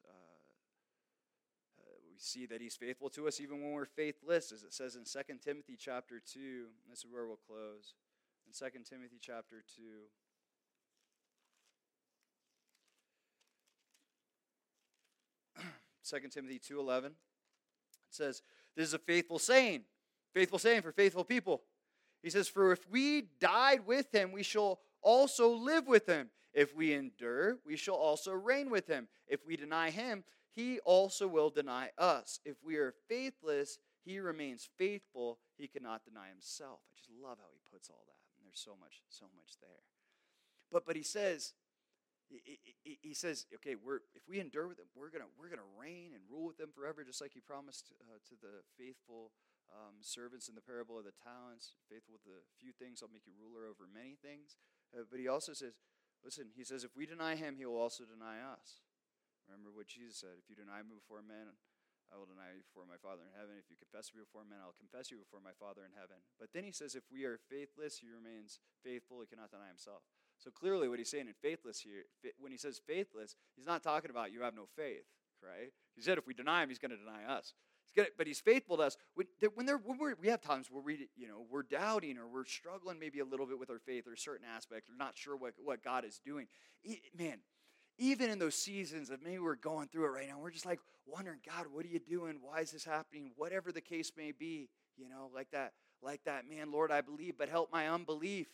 We see that he's faithful to us even when we're faithless, as it says in 2 Timothy chapter 2. This is where we'll close. In 2 Timothy chapter 2. 2 Timothy 2:11. It says, this is a faithful saying for faithful people. He says, for if we died with him, we shall also live with him. If we endure, we shall also reign with him. If we deny him, he also will deny us. If we are faithless, he remains faithful. He cannot deny himself. I just love how he puts all that. And there's so much there. But he says, he says, okay, if we endure with him, we're gonna reign and rule with him forever, just like he promised to the faithful servants in the parable of the talents. Faithful with a few things, I'll make you ruler over many things. But he also says, listen, he says, if we deny him, he will also deny us. Remember what Jesus said, if you deny me before men, I will deny you before my Father in heaven. If you confess me before men, I'll confess you before my Father in heaven. But then he says, if we are faithless, he remains faithful. He cannot deny himself. So clearly what he's saying in faithless here, when he says faithless, he's not talking about you have no faith, right? He said if we deny him, he's going to deny us. But he's faithful to us. We have times where we're doubting or we're struggling maybe a little bit with our faith or a certain aspect or not sure what God is doing. Man, even in those seasons of maybe we're going through it right now, we're just like wondering, God, what are you doing? Why is this happening? Whatever the case may be, like that, man, Lord, I believe, but help my unbelief.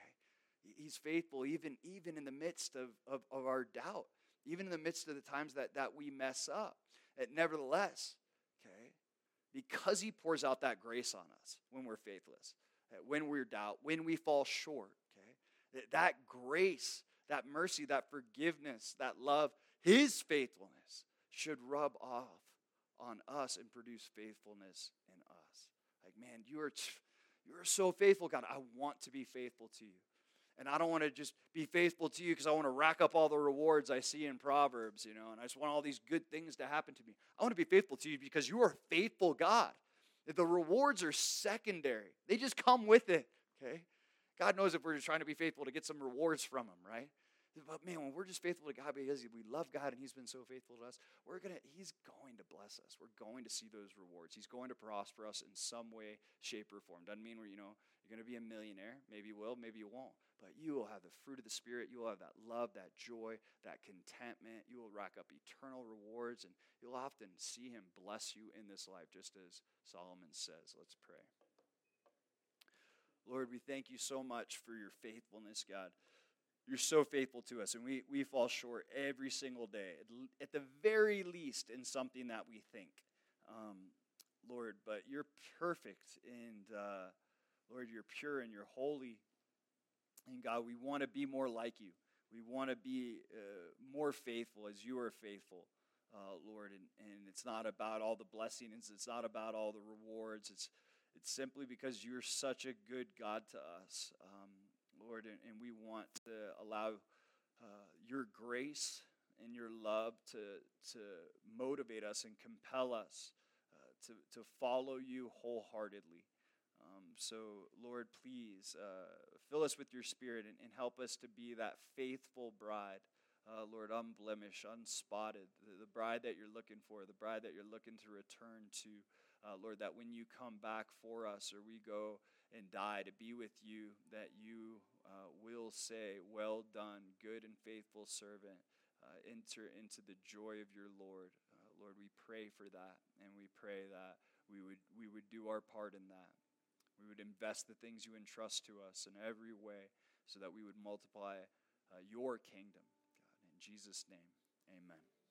Okay, he's faithful even in the midst of our doubt, even in the midst of the times that we mess up. Nevertheless, okay, because he pours out that grace on us when we're faithless, when we're doubt, when we fall short, okay, that grace, that mercy, that forgiveness, that love, his faithfulness should rub off on us and produce faithfulness in us. Like, man, you are so faithful, God. I want to be faithful to you. And I don't want to just be faithful to you because I want to rack up all the rewards I see in Proverbs, and I just want all these good things to happen to me. I want to be faithful to you because you are a faithful God. The rewards are secondary. They just come with it, okay? God knows if we're just trying to be faithful to get some rewards from him, right? But man, when we're just faithful to God because we love God and he's been so faithful to us, he's going to bless us. We're going to see those rewards. He's going to prosper us in some way, shape, or form. Doesn't mean you're going to be a millionaire. Maybe you will, maybe you won't. But you will have the fruit of the Spirit. You will have that love, that joy, that contentment. You will rack up eternal rewards, and you'll often see him bless you in this life, just as Solomon says. Let's pray. Lord, we thank you so much for your faithfulness, God. You're so faithful to us, and we fall short every single day, at the very least in something that we think, Lord. But you're perfect, and Lord, you're pure and you're holy. And God, we want to be more like you. We want to be more faithful as you are faithful, Lord. And it's not about all the blessings. It's not about all the rewards. It's simply because you're such a good God to us, Lord. And we want to allow your grace and your love to motivate us and compel us to follow you wholeheartedly. So, Lord, please fill us with your Spirit and help us to be that faithful bride, Lord, unblemished, unspotted, the bride that you're looking for, the bride that you're looking to return to, Lord, that when you come back for us or we go and die to be with you, that you will say, well done, good and faithful servant, enter into the joy of your Lord. Lord, we pray for that, and we pray that we would do our part in that. We would invest the things you entrust to us in every way so that we would multiply your kingdom. God, in Jesus' name, amen.